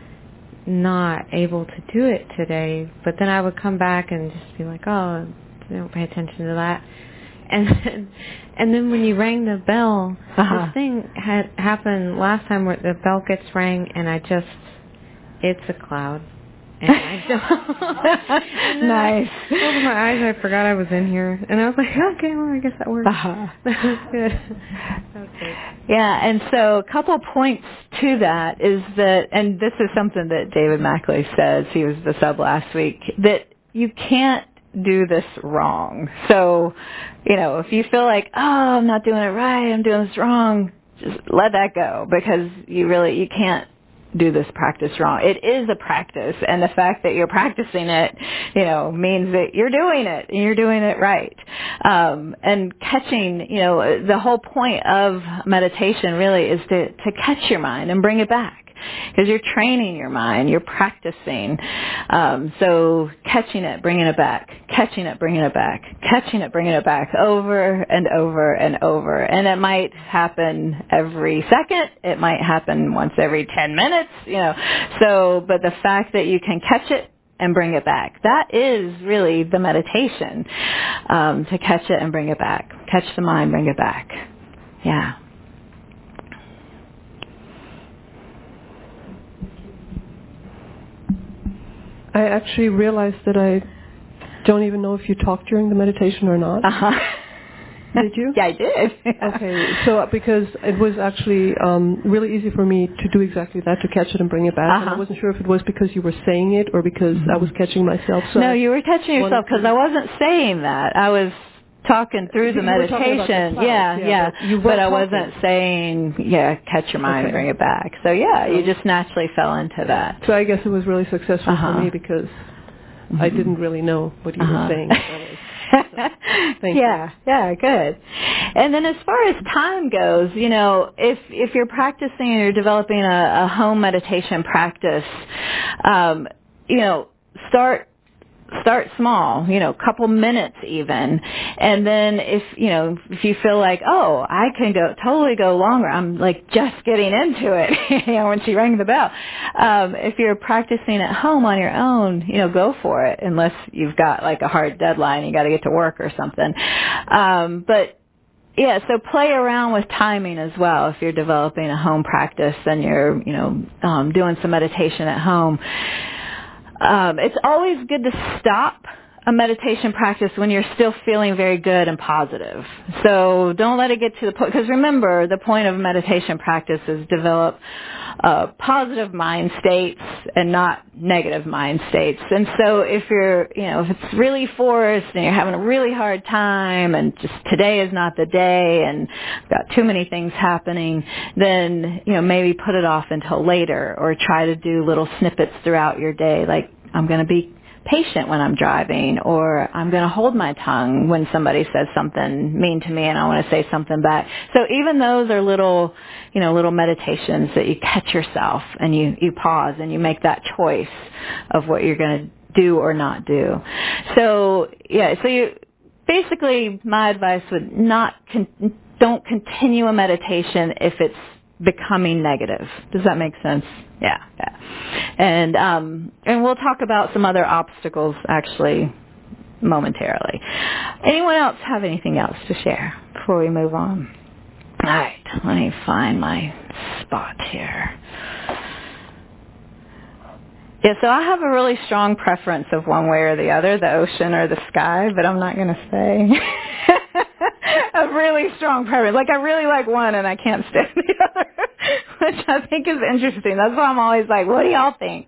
not able to do it today, but then I would come back and just be like, oh, don't pay attention to that. And then, and then when you rang the bell, uh-huh. this thing had happened last time where the bell gets rang and I just, it's a cloud. And I don't. and nice. I opened my eyes, I forgot I was in here. And I was like, okay, well, I guess that works. Uh-huh. That was good. That was good. Yeah, and so a couple points to that is that, and this is something that David Mackley says, he was the sub last week, that you can't do this wrong. So, you know, if you feel like, oh, I'm not doing it right, I'm doing this wrong, just let that go, because you really, you can't do this practice wrong. It is a practice, and the fact that you're practicing it, you know, means that you're doing it, and you're doing it right. Um, and catching, you know, the whole point of meditation really is to, to catch your mind and bring it back. Because you're training your mind, you're practicing. Um, so catching it, bringing it back, catching it, bringing it back, catching it, bringing it back, over and over and over. And it might happen every second. It might happen once every ten minutes, you know. So, but the fact that you can catch it and bring it back, that is really the meditation, um, to catch it and bring it back. Catch the mind, bring it back. Yeah. I actually realized that I don't even know if you talked during the meditation or not. Uh-huh. Did you? Yeah, I did. Okay, so because it was actually um, really easy for me to do exactly that, to catch it and bring it back. Uh-huh. And I wasn't sure if it was because you were saying it or because mm-hmm. I was catching myself. So no, you were catching yourself because I wasn't saying that. I was talking through the you meditation. The yeah, yeah. yeah. But, you but I talking. wasn't saying, yeah, catch your mind okay. and bring it back. So, yeah, so, you just naturally fell into that. So I guess it was really successful uh-huh. for me because mm-hmm. I didn't really know what you uh-huh. were saying. So, thank yeah, you. yeah, good. And then as far as time goes, you know, if if you're practicing and you're developing a, a home meditation practice, um, you know, start start small, you know, couple minutes even. And then if, you know, if you feel like, oh, I can go totally go longer, I'm like just getting into it, you know, when she rang the bell. Um, if you're practicing at home on your own, you know, go for it, unless you've got like a hard deadline, you got to get to work or something. Um, but yeah, so play around with timing as well. If you're developing a home practice and you're, you know, um, doing some meditation at home. Um, it's always good to stop a meditation practice when you're still feeling very good and positive. So don't let it get to the point, because remember, the point of meditation practice is develop uh, positive mind states and not negative mind states. And so if you're, you know, if it's really forced and you're having a really hard time and just today is not the day and got too many things happening, then, you know, maybe put it off until later, or try to do little snippets throughout your day, like I'm going to be patient when I'm driving, or I'm going to hold my tongue when somebody says something mean to me and I want to say something back. So even those are little, you know, little meditations that you catch yourself and you, you pause and you make that choice of what you're going to do or not do. So, yeah, so you, basically my advice would not, con- don't continue a meditation if it's becoming negative. Does that make sense? Yeah, yeah. And um, and we'll talk about some other obstacles actually momentarily. Anyone else have anything else to share before we move on? All right, let me find my spot here. Yeah, so I have a really strong preference of one way or the other, the ocean or the sky, but I'm not going to say. A really strong preference. Like, I really like one and I can't stand the other, which I think is interesting. That's why I'm always like, what do y'all think?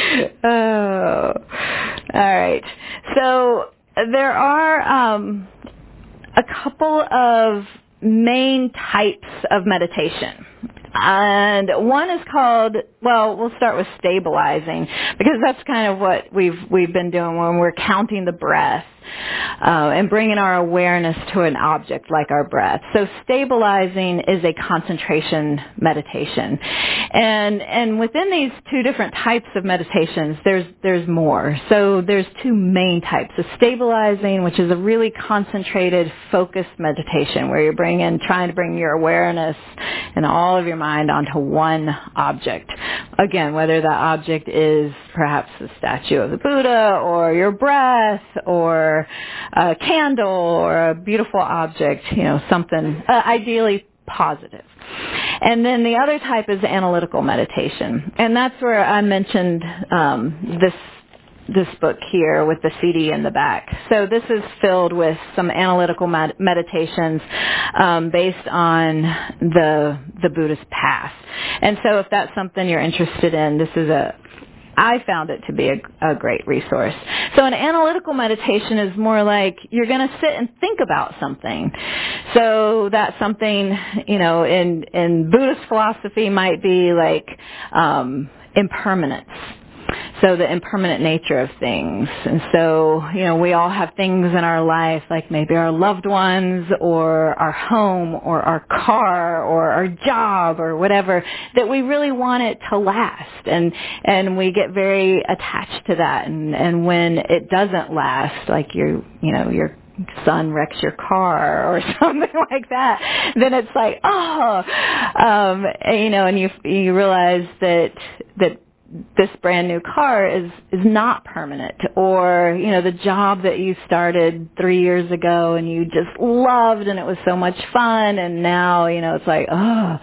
Oh. All right. So there are um, a couple of main types of meditation. And one is called, well, we'll start with stabilizing, because that's kind of what we've we've been doing when we're counting the breath uh, and bringing our awareness to an object like our breath. So stabilizing is a concentration meditation, and and within these two different types of meditations, there's there's more. So there's two main types of stabilizing, which is a really concentrated, focused meditation where you're bringing, trying to bring your awareness and all of your mind onto one object. Again, whether that object is perhaps the statue of the Buddha or your breath or a candle or a beautiful object, you know, something uh, ideally positive. And then the other type is analytical meditation. And that's where I mentioned um, this this book here with the C D in the back. So this is filled with some analytical med- meditations um, based on the the Buddhist path. And so if that's something you're interested in, this is a I found it to be a, a great resource. So an analytical meditation is more like you're going to sit and think about something. So that something, you know, in in Buddhist philosophy might be like um, impermanence. So the impermanent nature of things. And so, you know, we all have things in our life, like maybe our loved ones or our home or our car or our job or whatever, that we really want it to last. And, and we get very attached to that. And, and when it doesn't last, like you, you know, your son wrecks your car or something like that, then it's like, oh, um, you know, and you, you realize that, that this brand new car is is not permanent, or you know the job that you started three years ago and you just loved and it was so much fun, and now you know it's like oh,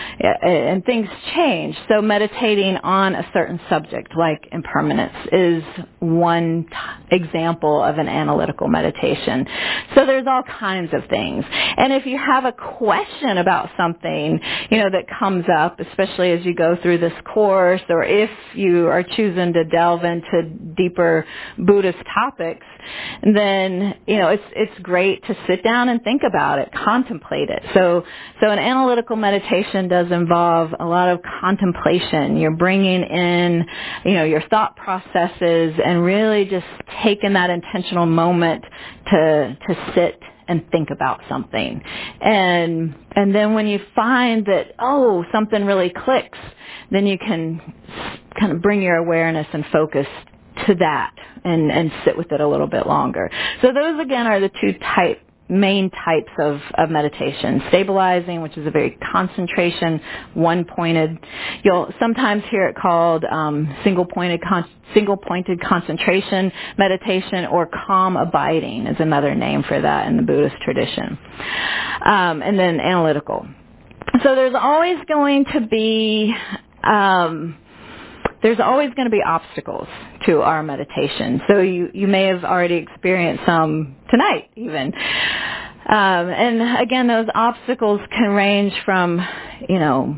and things change. So meditating on a certain subject like impermanence is one t- example of an analytical meditation. So there's all kinds of things, and if you have a question about something you know that comes up, especially as you go through this course, or if you are choosing to delve into deeper Buddhist topics, then you know it's it's great to sit down and think about it, contemplate it. So so an analytical meditation does involve a lot of contemplation. You're bringing in you know your thought processes and really just taking that intentional moment to to sit and think about something. And and then when you find that, oh, something really clicks, then you can kind of bring your awareness and focus to that and, and sit with it a little bit longer. So those, again, are the two type, main types of, of meditation. Stabilizing, which is a very concentration, one-pointed. You'll sometimes hear it called um, single-pointed con- single-pointed concentration meditation, or calm abiding is another name for that in the Buddhist tradition. Um, and then analytical. So there's always going to be um, there's always going to be obstacles to our meditation. So you, you may have already experienced some tonight even. Um, and again, those obstacles can range from, you know,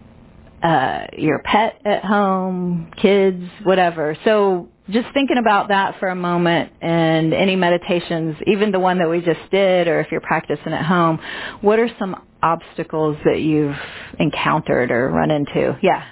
uh, your pet at home, kids, whatever. So just thinking about that for a moment, and any meditations, even the one that we just did, or if you're practicing at home, what are some obstacles that you've encountered or run into? Yeah.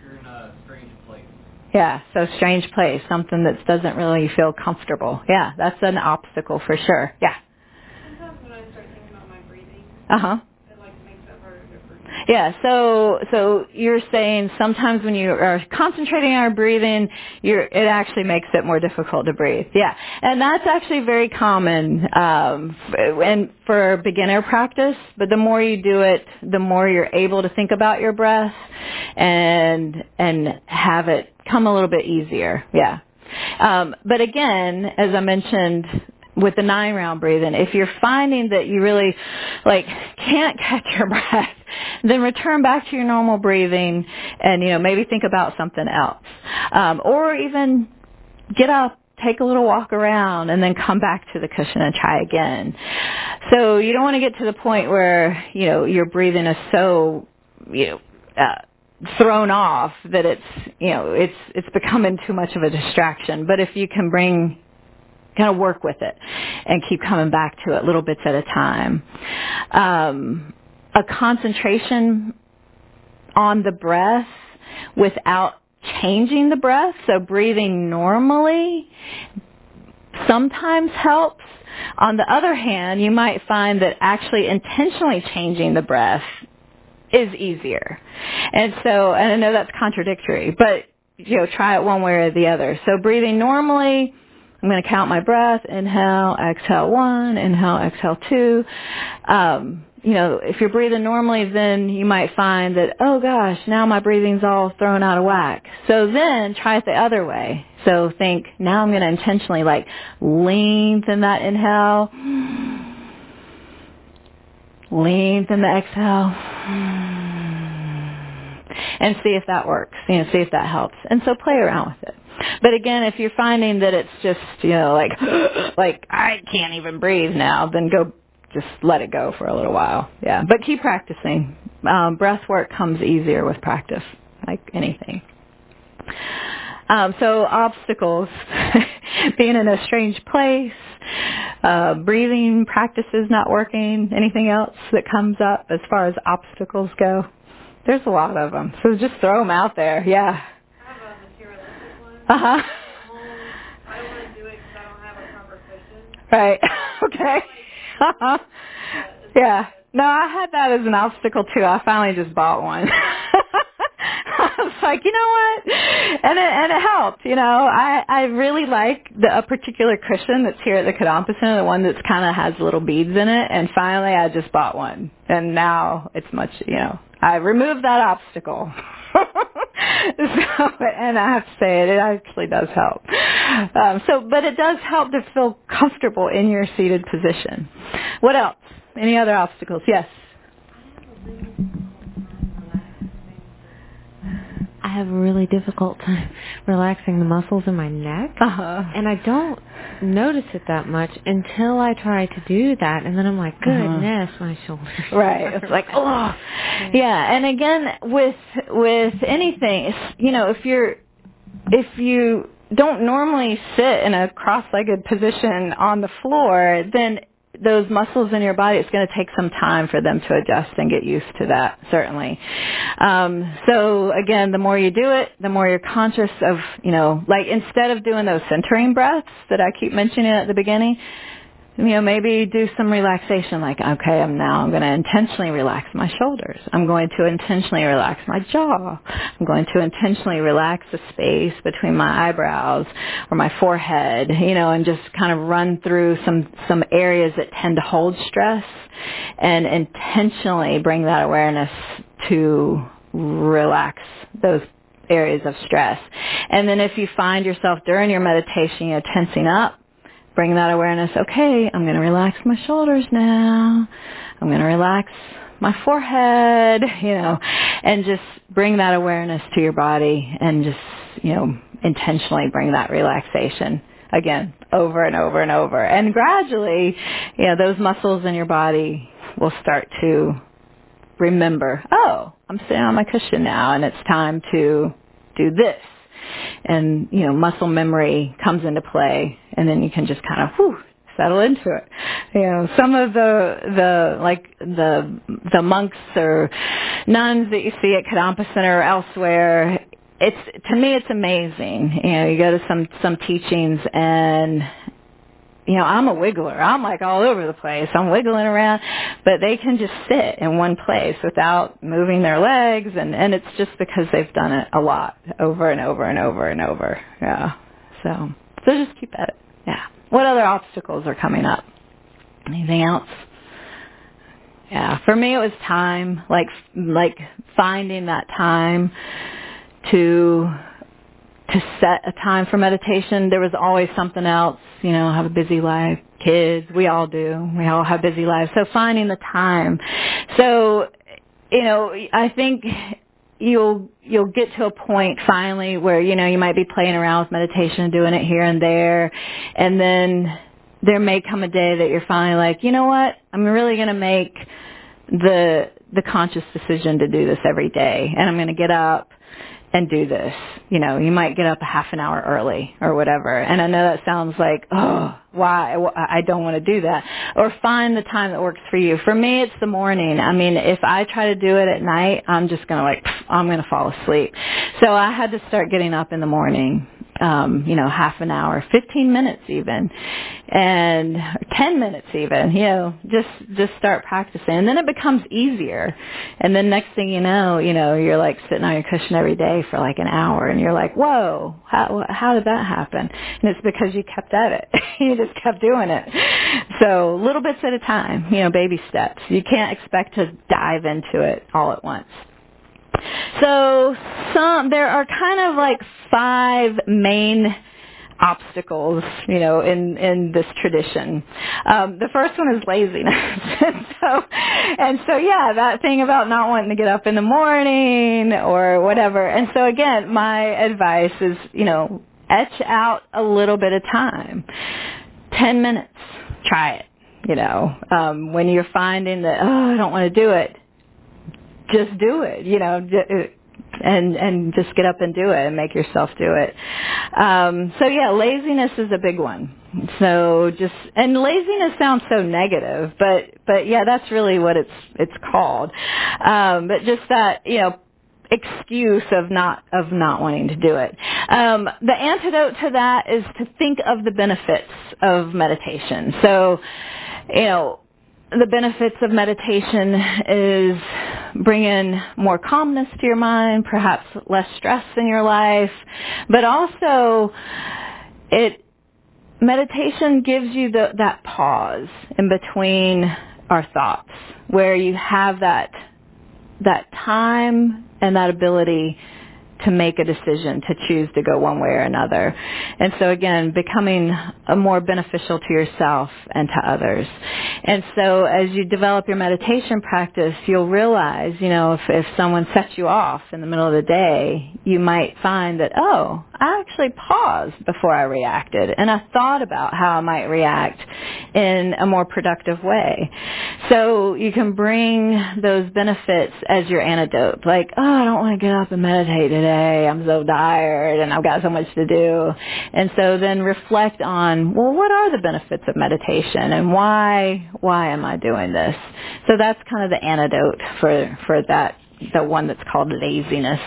Yeah, so strange place, something that doesn't really feel comfortable. Yeah, that's an obstacle for sure. Yeah. Sometimes when I start thinking about my breathing, uh-huh. it like makes that harder to breathe. Yeah, so so you're saying sometimes when you are concentrating on breathing, you're, it actually makes it more difficult to breathe. Yeah, and that's actually very common um, and for beginner practice. But the more you do it, the more you're able to think about your breath and and have it come a little bit easier. Yeah, um, but again, as I mentioned, with the nine round breathing, if you're finding that you really like can't catch your breath, then return back to your normal breathing and, you know, maybe think about something else. Um, or even get up, take a little walk around, and then come back to the cushion and try again. So you don't want to get to the point where, you know, your breathing is so, you know, uh, thrown off that it's, you know, it's, it's becoming too much of a distraction. But if you can bring, kind of work with it and keep coming back to it little bits at a time. Um, a concentration on the breath without changing the breath, so breathing normally sometimes helps. On the other hand, you might find that actually intentionally changing the breath is easier. And so, and I know that's contradictory, but, you know, try it one way or the other. So breathing normally, I'm going to count my breath, inhale, exhale one, inhale, exhale two. Um, you know, if you're breathing normally, then you might find that, oh gosh, now my breathing's all thrown out of whack. So then try it the other way. So think, now I'm going to intentionally like lengthen that inhale, lengthen the exhale, and see if that works, you know, see if that helps. And so play around with it. But again, if you're finding that it's just, you know, like, like I can't even breathe now, then go, just let it go for a little while. Yeah. But keep practicing. Um, breath work comes easier with practice, like anything. Um, so obstacles, being in a strange place, uh, breathing practices not working, anything else that comes up as far as obstacles go. There's a lot of them. So just throw them out there. Yeah. I have a materialistic one. Uh-huh. Um, I don't want to do it because I don't have a proper cushion. Right. Okay. Uh-huh. Yeah. No, I had that as an obstacle too. I finally just bought one. I was like, you know what? And it, and it helped, you know. I, I really like the, a particular cushion that's here at the Kadampa Center, the one that's kind of has little beads in it. And finally I just bought one. And now it's much, you know, I removed that obstacle. so, and I have to say it, it actually does help. Um, so, but it does help to feel comfortable in your seated position. What else? Any other obstacles? Yes. I have a really difficult time relaxing the muscles in my neck. Uh-huh. And I don't notice it that much until I try to do that. And then I'm like, goodness, uh-huh. my shoulders. Right. It's like, oh. Yeah. And again, with, with anything, it's, you know, if you're, if you don't normally sit in a cross-legged position on the floor, then those muscles in your body, it's going to take some time for them to adjust and get used to that, certainly. Um, so again, the more you do it, the more you're conscious of, you know, like instead of doing those centering breaths that I keep mentioning at the beginning, you know, maybe do some relaxation like, okay, I'm now I'm going to intentionally relax my shoulders. I'm going to intentionally relax my jaw. I'm going to intentionally relax the space between my eyebrows or my forehead, you know, and just kind of run through some, some areas that tend to hold stress and intentionally bring that awareness to relax those areas of stress. And then if you find yourself during your meditation, you know, tensing up, bring that awareness, okay, I'm going to relax my shoulders now. I'm going to relax my forehead, you know, and just bring that awareness to your body and just, you know, intentionally bring that relaxation again over and over and over. And gradually, you know, those muscles in your body will start to remember, oh, I'm sitting on my cushion now and it's time to do this. And, you know, muscle memory comes into play, and then you can just kind of, whew, settle into it. You know, some of the, the, like, the, the monks or nuns that you see at Kadampa Center or elsewhere, it's, to me, it's amazing. You know, you go to some, some teachings and, you know, I'm a wiggler. I'm like all over the place. I'm wiggling around, but they can just sit in one place without moving their legs, and, and it's just because they've done it a lot over and over and over and over. Yeah. So, so just keep at it. Yeah. What other obstacles are coming up? Anything else? Yeah. For me, it was time, like, like finding that time to to set a time for meditation. There was always something else, you know, have a busy life, kids. We all do. We all have busy lives. So finding the time. So, you know, I think you'll you'll get to a point finally where, you know, you might be playing around with meditation and doing it here and there, and then there may come a day that you're finally like, you know what, I'm really going to make the the conscious decision to do this every day, and I'm going to get up and do this. You know, you might get up a half an hour early or whatever. And I know that sounds like, oh, why? I don't want to do that. Or find the time that works for you. For me, it's the morning. I mean, if I try to do it at night, I'm just going to like, I'm going to fall asleep. So I had to start getting up in the morning. Um, you know, half an hour, fifteen minutes even, and ten minutes even, you know, just, just start practicing. And then it becomes easier. And then next thing you know, you know, you're like sitting on your cushion every day for like an hour, and you're like, whoa, how, how did that happen? And it's because you kept at it. You just kept doing it. So little bits at a time, you know, baby steps. You can't expect to dive into it all at once. So some, there are kind of like five main obstacles, you know, in, in this tradition. Um, the first one is laziness. and so, and so yeah, that thing about not wanting to get up in the morning or whatever. And so again, my advice is, you know, etch out a little bit of time. Ten minutes. Try it, you know. Um, when you're finding that, oh, I don't want to do it, just do it, you know, and and just get up and do it and make yourself do it. Um, so yeah, laziness is a big one. So just, and laziness sounds so negative, but but yeah, that's really what it's it's called. Um, but just that, you know, excuse of not of not wanting to do it. Um, the antidote to that is to think of the benefits of meditation. So, you know, the benefits of meditation is bringing more calmness to your mind, perhaps less stress in your life, but also it meditation gives you the, that pause in between our thoughts, where you have that that time and that ability to make a decision, to choose to go one way or another. And so again, becoming a more beneficial to yourself and to others. And so as you develop your meditation practice, you'll realize, you know, if, if someone sets you off in the middle of the day, you might find that, oh, I actually paused before I reacted, and I thought about how I might react in a more productive way. So you can bring those benefits as your antidote, like, oh, I don't want to get up and meditate today. I'm so tired and I've got so much to do. And so then reflect on, well, what are the benefits of meditation, and why why am I doing this? So that's kind of the antidote for, for that, the one that's called laziness.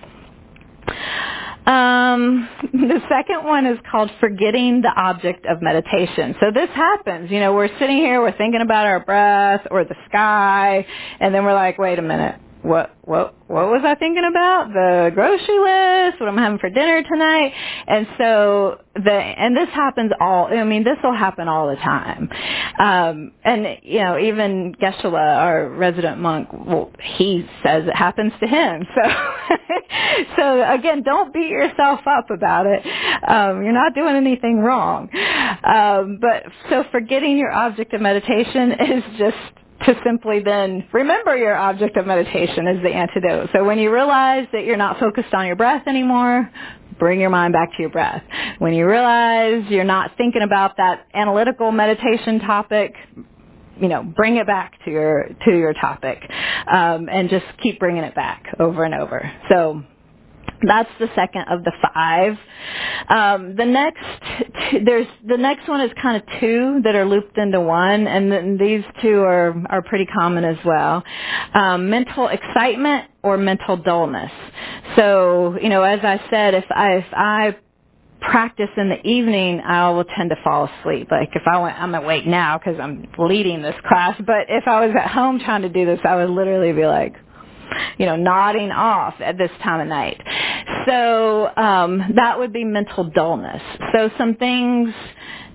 Um, the second one is called forgetting the object of meditation. So this happens, you know, we're sitting here, we're thinking about our breath or the sky, and then we're like, wait a minute. What what what was I thinking about? The grocery list, what I'm having for dinner tonight. And so the and this happens all I mean, this will happen all the time. Um and you know, even Geshe-la, our resident monk, well, he says it happens to him. So so again, don't beat yourself up about it. Um, you're not doing anything wrong. Um, but so forgetting your object of meditation is just to simply then remember your object of meditation is the antidote. So when you realize that you're not focused on your breath anymore, bring your mind back to your breath. When you realize you're not thinking about that analytical meditation topic, you know, bring it back to your to your topic, um, and just keep bringing it back over and over. So that's the second of the five. Um, the next, there's the next one is kind of two that are looped into one, and then these two are are pretty common as well. Um, mental excitement or mental dullness. So, you know, as I said, if I if I practice in the evening, I will tend to fall asleep. Like if I went, I'm awake now because I'm leading this class, but if I was at home trying to do this, I would literally be like, you know, nodding off at this time of night. So um, that would be mental dullness. So some things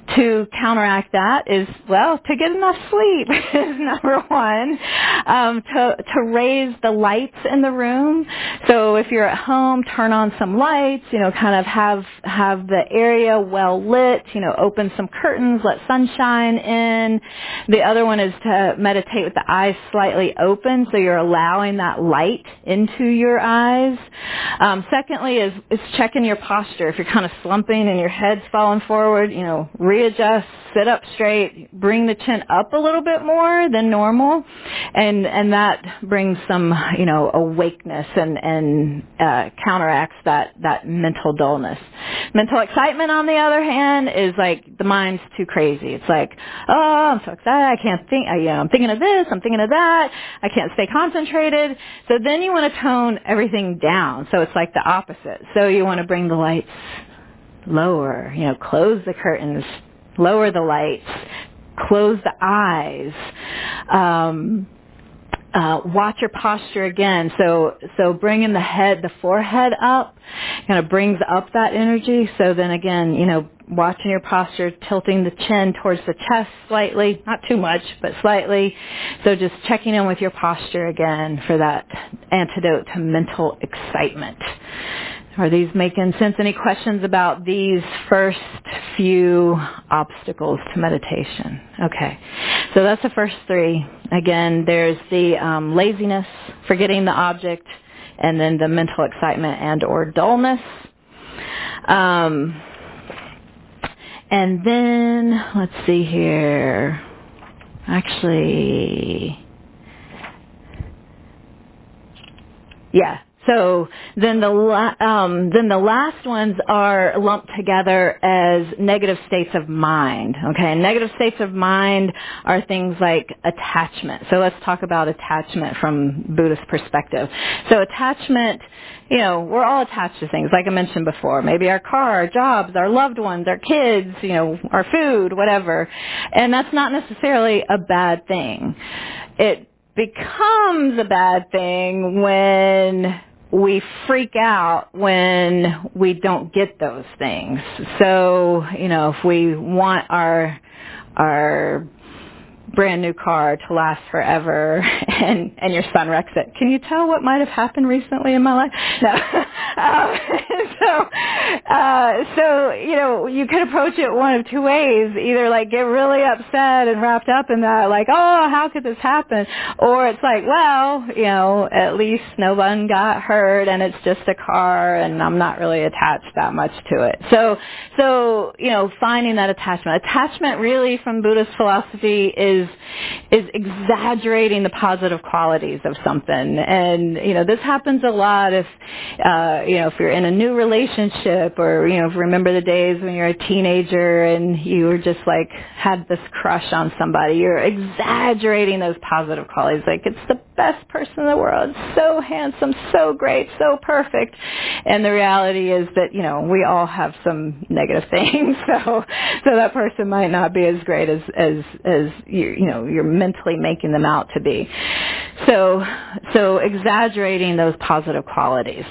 to counteract that is, well, to get enough sleep is number one. Um, to, to raise the lights in the room. So if you're at home, turn on some lights, you know, kind of have, have the area well lit, you know, open some curtains, let sunshine in. The other one is to meditate with the eyes slightly open, so you're allowing that light into your eyes. Um, secondly is, is checking your posture. If you're kind of slumping and your head's falling forward, you know, readjust, sit up straight, bring the chin up a little bit more than normal, and and that brings some, you know, awakeness and and uh, counteracts that that mental dullness. Mental excitement, on the other hand, is like the mind's too crazy. It's like, oh, I'm so excited, I can't think, I, you know, I'm thinking of this, I'm thinking of that, I can't stay concentrated. So then you want to tone everything down. So it's like the opposite. So you want to bring the lights lower, you know, close the curtains, lower the lights, close the eyes, um, uh, watch your posture again. So, so bringing the head, the forehead up, kind of brings up that energy. So then again, you know, watching your posture, tilting the chin towards the chest slightly, not too much, but slightly. So just checking in with your posture again for that antidote to mental excitement. Are these making sense? Any questions about these first few obstacles to meditation? Okay. So that's the first three. Again, there's the um, laziness, forgetting the object, and then the mental excitement and or dullness. Um, and then, let's see here. Actually, yeah. So then the la- um, then the last ones are lumped together as negative states of mind. Okay, negative states of mind are things like attachment. So let's talk about attachment from Buddhist perspective. So attachment, you know, we're all attached to things, like I mentioned before. Maybe our car, our jobs, our loved ones, our kids, you know, our food, whatever. And that's not necessarily a bad thing. It becomes a bad thing when we freak out when we don't get those things. So, you know, if we want our our brand new car to last forever and and your son wrecks it, can you tell what might have happened recently in my life? No. um, so uh so you know, you could approach it one of two ways. Either like get really upset and wrapped up in that, like, oh, how could this happen? Or it's like, well, you know, at least no one got hurt and it's just a car and I'm not really attached that much to it. So so you know, finding that attachment. Attachment really from Buddhist philosophy is is exaggerating the positive qualities of something. And, you know, this happens a lot if, uh, you know, if you're in a new relationship, or, you know, remember the days when you're a teenager and you were just like, had this crush on somebody. You're exaggerating those positive qualities. Like, it's the best person in the world, so handsome, so great, so perfect. And the reality is that, you know, we all have some negative things. So, so that person might not be as great as, as, as you, you know, you're mentally making them out to be. So, so exaggerating those positive qualities.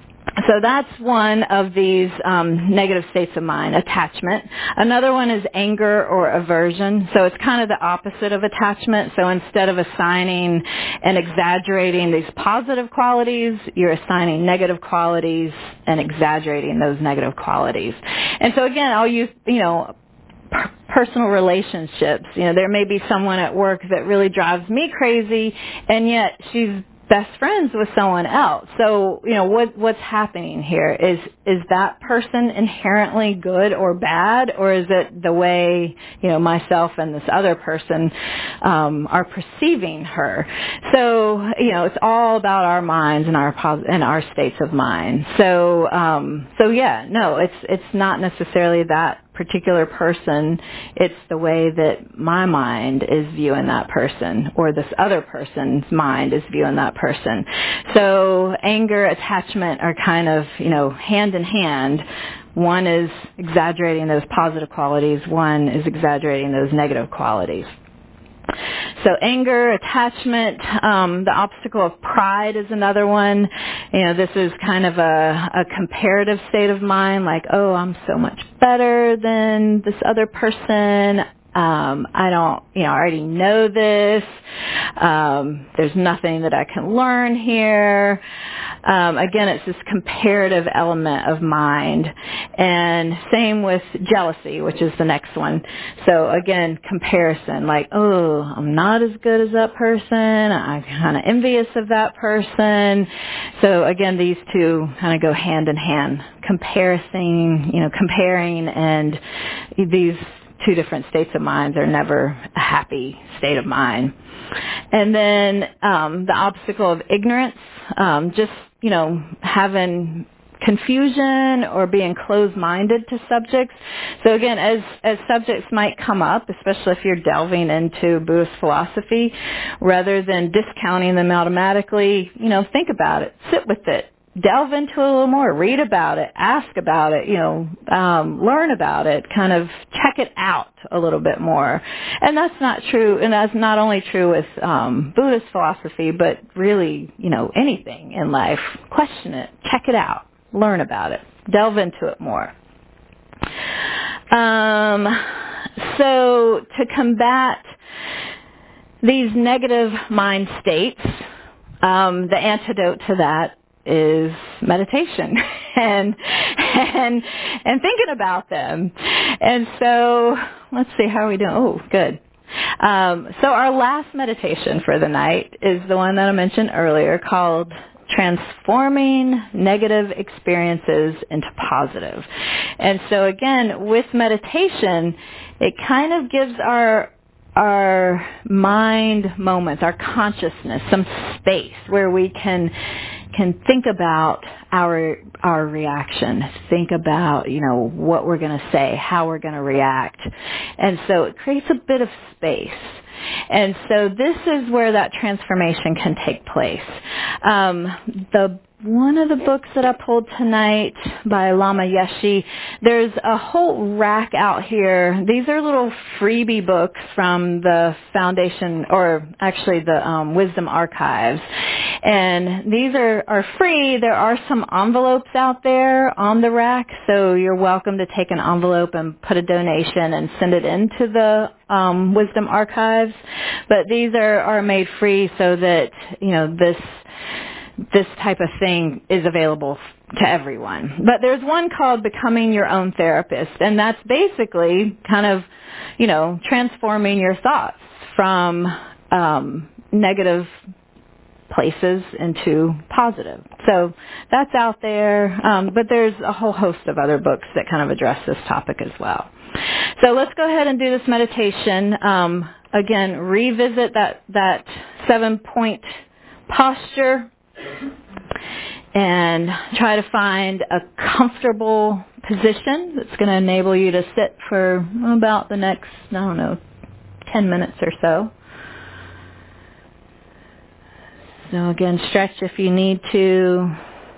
So that's one of these um, negative states of mind, attachment. Another one is anger or aversion. So it's kind of the opposite of attachment. So instead of assigning and exaggerating these positive qualities, you're assigning negative qualities and exaggerating those negative qualities. And so again, I'll use, you know, personal relationships. You know, there may be someone at work that really drives me crazy, and yet she's best friends with someone else. So, you know, what what's happening here? Is is that person inherently good or bad, or is it the way, you know, myself and this other person um, are perceiving her? So, you know, it's all about our minds and our pos- and our states of mind. So, um, so yeah, no, it's it's not necessarily that particular person. It's the way that my mind is viewing that person, or this other person's mind is viewing that person. So anger, attachment are kind of, you know, hand in hand. One is exaggerating those positive qualities. One is exaggerating those negative qualities. So anger, attachment, um, the obstacle of pride is another one. You know, this is kind of a, a comparative state of mind, like, oh, I'm so much better than this other person. Um, I don't, you know, I already know this. Um, there's nothing that I can learn here. Um, again, it's this comparative element of mind. And same with jealousy, which is the next one. So again, comparison, like, oh, I'm not as good as that person. I'm kind of envious of that person. So again, these two kind of go hand in hand. Comparison, you know, comparing, and these two different states of mind are never a happy state of mind. And then um, the obstacle of ignorance, um, just, you know, having confusion or being closed-minded to subjects. So again, as, as subjects might come up, especially if you're delving into Buddhist philosophy, rather than discounting them automatically, you know, think about it, sit with it. Delve into it a little more, read about it, ask about it, you know, um, learn about it, kind of check it out a little bit more. And that's not true, and that's not only true with um, Buddhist philosophy, but really, you know, anything in life. Question it, check it out, learn about it, delve into it more. Um, so to combat these negative mind states, um, the antidote to that is meditation and and and thinking about them. And so let's see, how are we doing? Oh, good. Um, so our last meditation for the night is the one that I mentioned earlier, called Transforming Negative Experiences into Positive. And so again, with meditation, it kind of gives our our mind moments, our consciousness, some space where we can can think about our our reaction, think about, you know, what we're going to say, how we're going to react. And so it creates a bit of space. And so this is where that transformation can take place. Um, the one of the books that I pulled tonight by Lama Yeshe, there's a whole rack out here. These are little freebie books from the Foundation, or actually the um, Wisdom Archives. And these are, are free. There are some envelopes out there on the rack, so you're welcome to take an envelope and put a donation and send it into the um, Wisdom Archives. But these are, are made free so that, you know, this this type of thing is available to everyone. But there's one called Becoming Your Own Therapist, and that's basically kind of, you know, transforming your thoughts from um, negative places into positive. So that's out there, um, but there's a whole host of other books that kind of address this topic as well. So let's go ahead and do this meditation. Um, again, revisit that, that seven-point posture and try to find a comfortable position that's going to enable you to sit for about the next, I don't know, ten minutes or so. So again, stretch if you need to.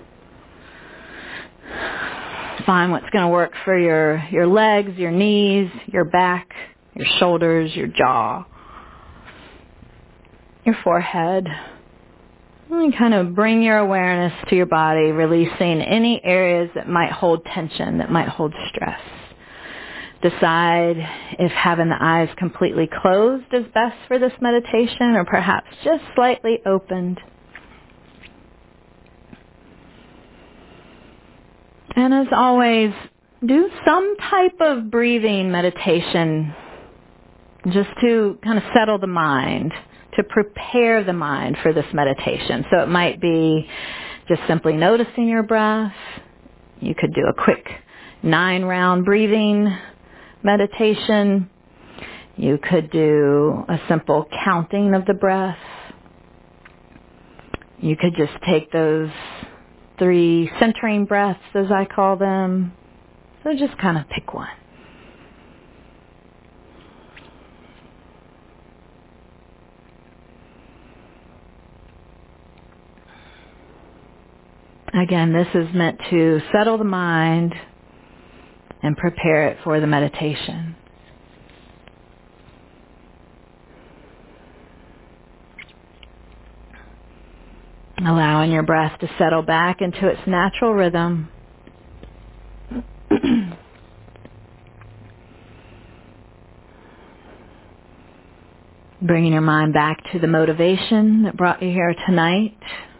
Find what's going to work for your, your legs, your knees, your back, your shoulders, your jaw, your forehead. And kind of bring your awareness to your body, releasing any areas that might hold tension, that might hold stress. Decide if having the eyes completely closed is best for this meditation, or perhaps just slightly opened. And as always, do some type of breathing meditation just to kind of settle the mind, to prepare the mind for this meditation. So it might be just simply noticing your breath. You could do a quick nine-round breathing meditation. You could do a simple counting of the breath. You could just take those three centering breaths, as I call them. So just kind of pick one. Again, this is meant to settle the mind and prepare it for the meditation. Allowing your breath to settle back into its natural rhythm. Bringing your mind back to the motivation that brought you here tonight.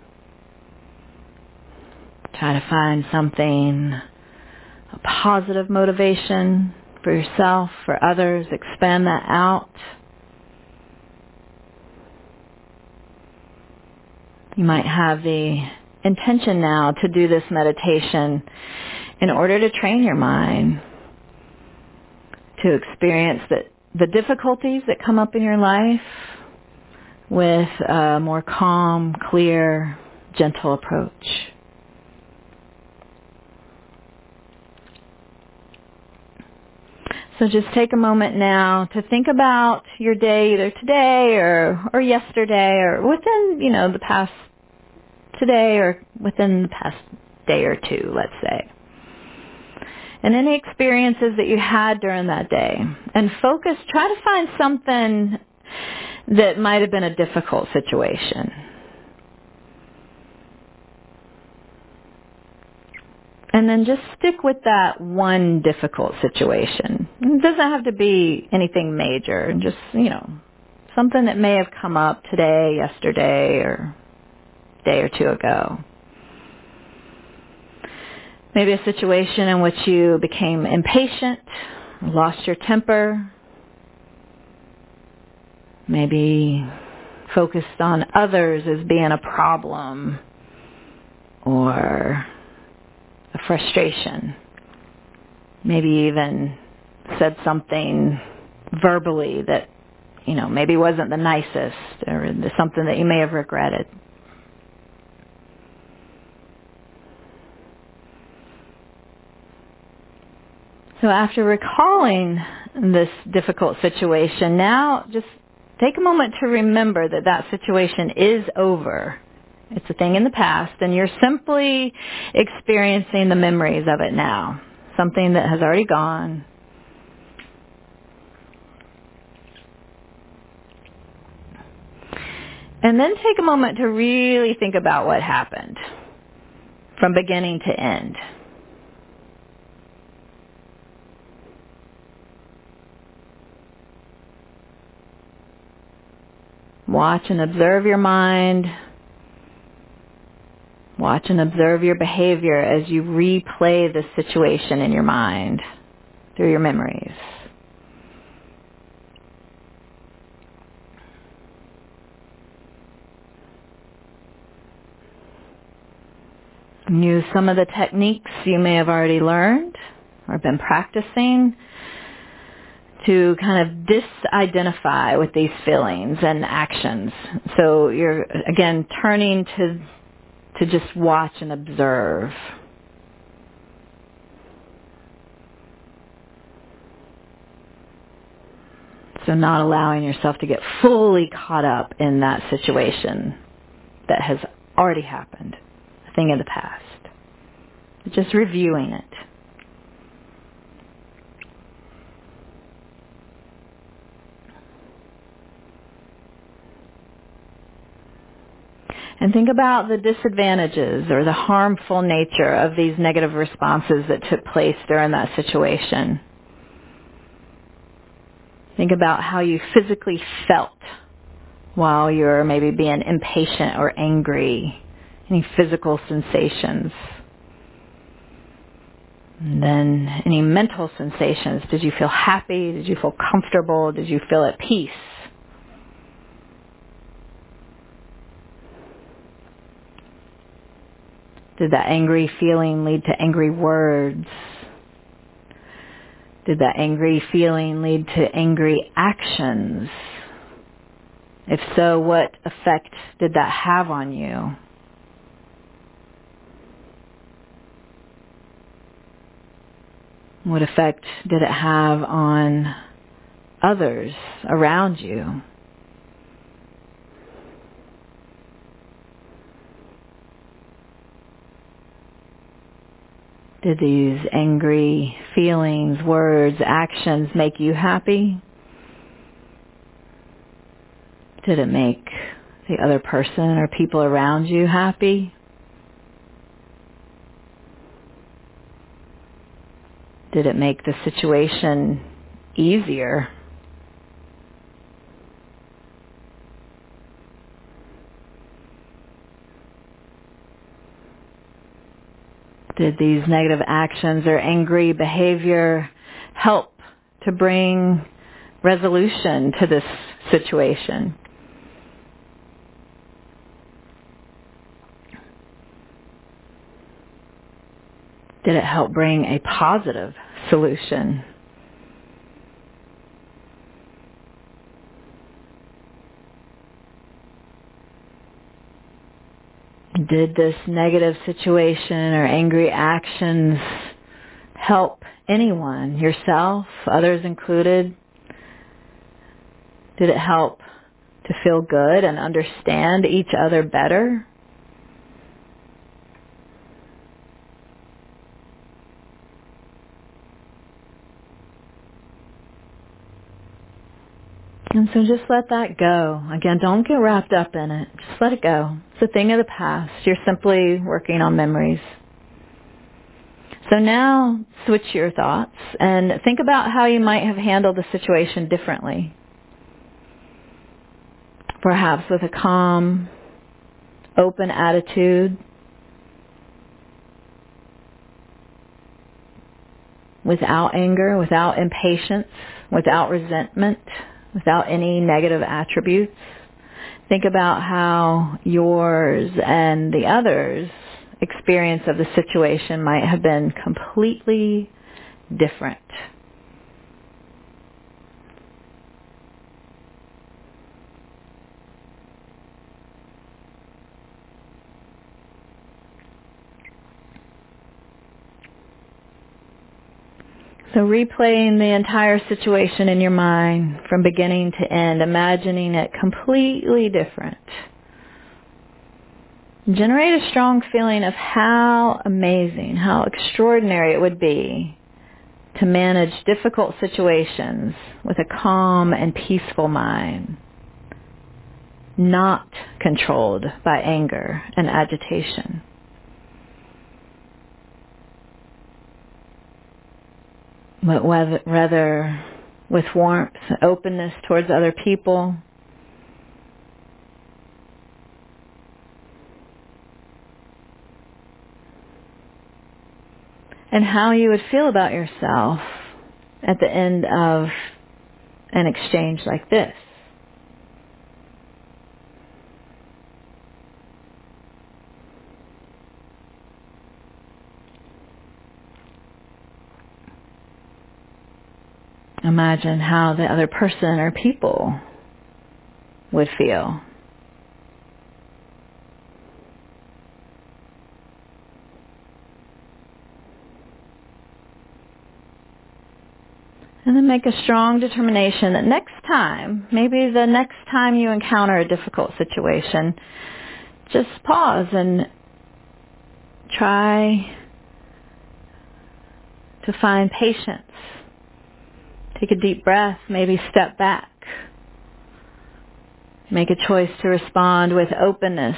Try to find something, a positive motivation for yourself, for others. Expand that out. You might have the intention now to do this meditation in order to train your mind to experience the, the difficulties that come up in your life with a more calm, clear, gentle approach. So just take a moment now to think about your day, either today or, or yesterday or within, you know, the past today or within the past day or two, let's say. And any experiences that you had during that day. And focus, try to find something that might have been a difficult situation. And then just stick with that one difficult situation. It doesn't have to be anything major. Just, you know, something that may have come up today, yesterday, or a day or two ago. Maybe a situation in which you became impatient, lost your temper, maybe focused on others as being a problem or a frustration. Maybe even said something verbally that, you know, maybe wasn't the nicest or something that you may have regretted. So after recalling this difficult situation, now just take a moment to remember that that situation is over. It's a thing in the past, and you're simply experiencing the memories of it now. Something that has already gone. And then take a moment to really think about what happened from beginning to end. Watch and observe your mind. Watch and observe your behavior as you replay the situation in your mind through your memories. Use some of the techniques you may have already learned or been practicing to kind of disidentify with these feelings and actions. So you're, again, turning to to just watch and observe. So not allowing yourself to get fully caught up in that situation that has already happened, a thing of the past. But just reviewing it. And think about the disadvantages or the harmful nature of these negative responses that took place during that situation. Think about how you physically felt while you're maybe being impatient or angry. Any physical sensations. And then any mental sensations. Did you feel happy? Did you feel comfortable? Did you feel at peace? Did that angry feeling lead to angry words? Did that angry feeling lead to angry actions? If so, what effect did that have on you? What effect did it have on others around you? Did these angry feelings, words, actions make you happy? Did it make the other person or people around you happy? Did it make the situation easier? Did these negative actions or angry behavior help to bring resolution to this situation? Did it help bring a positive solution? Did this negative situation or angry actions help anyone, yourself, others included? Did it help to feel good and understand each other better? And so just let that go. Again, don't get wrapped up in it. Just let it go. It's a thing of the past. You're simply working on memories. So now switch your thoughts and think about how you might have handled the situation differently. Perhaps with a calm, open attitude, without anger, without impatience, without resentment, without any negative attributes. Think about how yours and the others' experience of the situation might have been completely different. So replaying the entire situation in your mind from beginning to end, imagining it completely different. Generate a strong feeling of how amazing, how extraordinary it would be to manage difficult situations with a calm and peaceful mind, not controlled by anger and agitation. But whether, rather with warmth, openness towards other people, and how you would feel about yourself at the end of an exchange like this. Imagine how the other person or people would feel. And then make a strong determination that next time, maybe the next time you encounter a difficult situation, just pause and try to find patience. Take a deep breath, maybe step back. Make a choice to respond with openness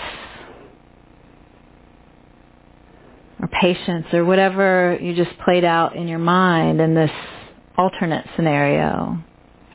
or patience or whatever you just played out in your mind in this alternate scenario.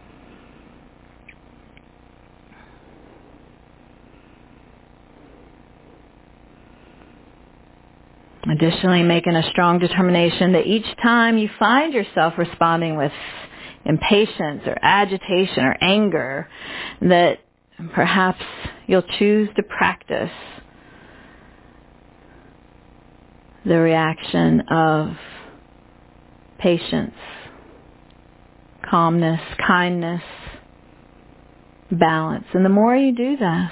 Additionally, making a strong determination that each time you find yourself responding with impatience or agitation or anger, that perhaps you'll choose to practice the reaction of patience, calmness, kindness, balance. And the more you do this,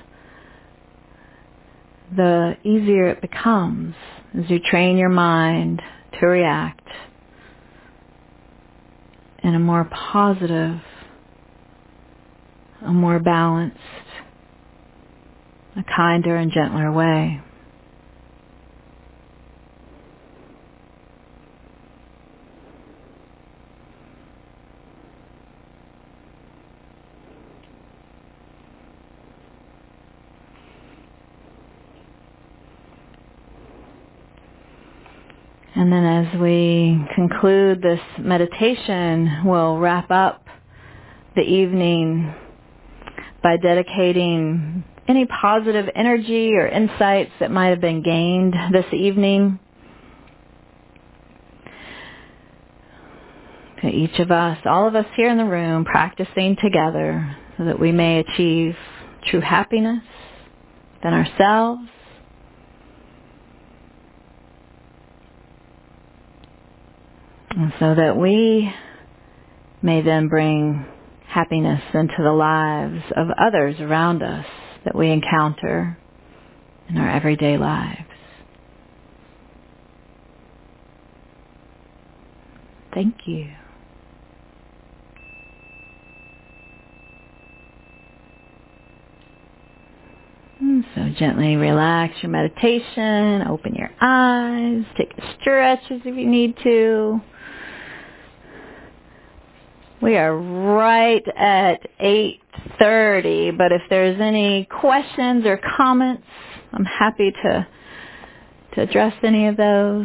the easier it becomes as you train your mind to react in a more positive, a more balanced, a kinder and gentler way. And then as we conclude this meditation, we'll wrap up the evening by dedicating any positive energy or insights that might have been gained this evening to each of us, all of us here in the room, practicing together so that we may achieve true happiness within ourselves, and so that we may then bring happiness into the lives of others around us that we encounter in our everyday lives. Thank you. And so gently relax your meditation, open your eyes, take a stretch if you need to. We are right at eight thirty, but if there's any questions or comments, I'm happy to to address any of those.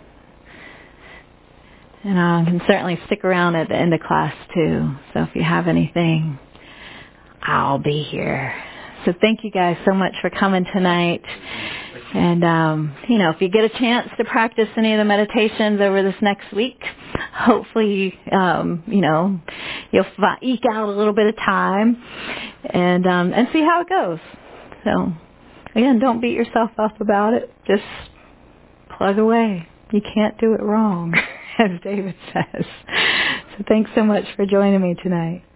And I can certainly stick around at the end of class too. So if you have anything, I'll be here. So thank you guys so much for coming tonight. And, um, you know, if you get a chance to practice any of the meditations over this next week, hopefully, um, you know, you'll fi- eke out a little bit of time and um, and see how it goes. So, again, don't beat yourself up about it. Just plug away. You can't do it wrong, as David says. So thanks so much for joining me tonight.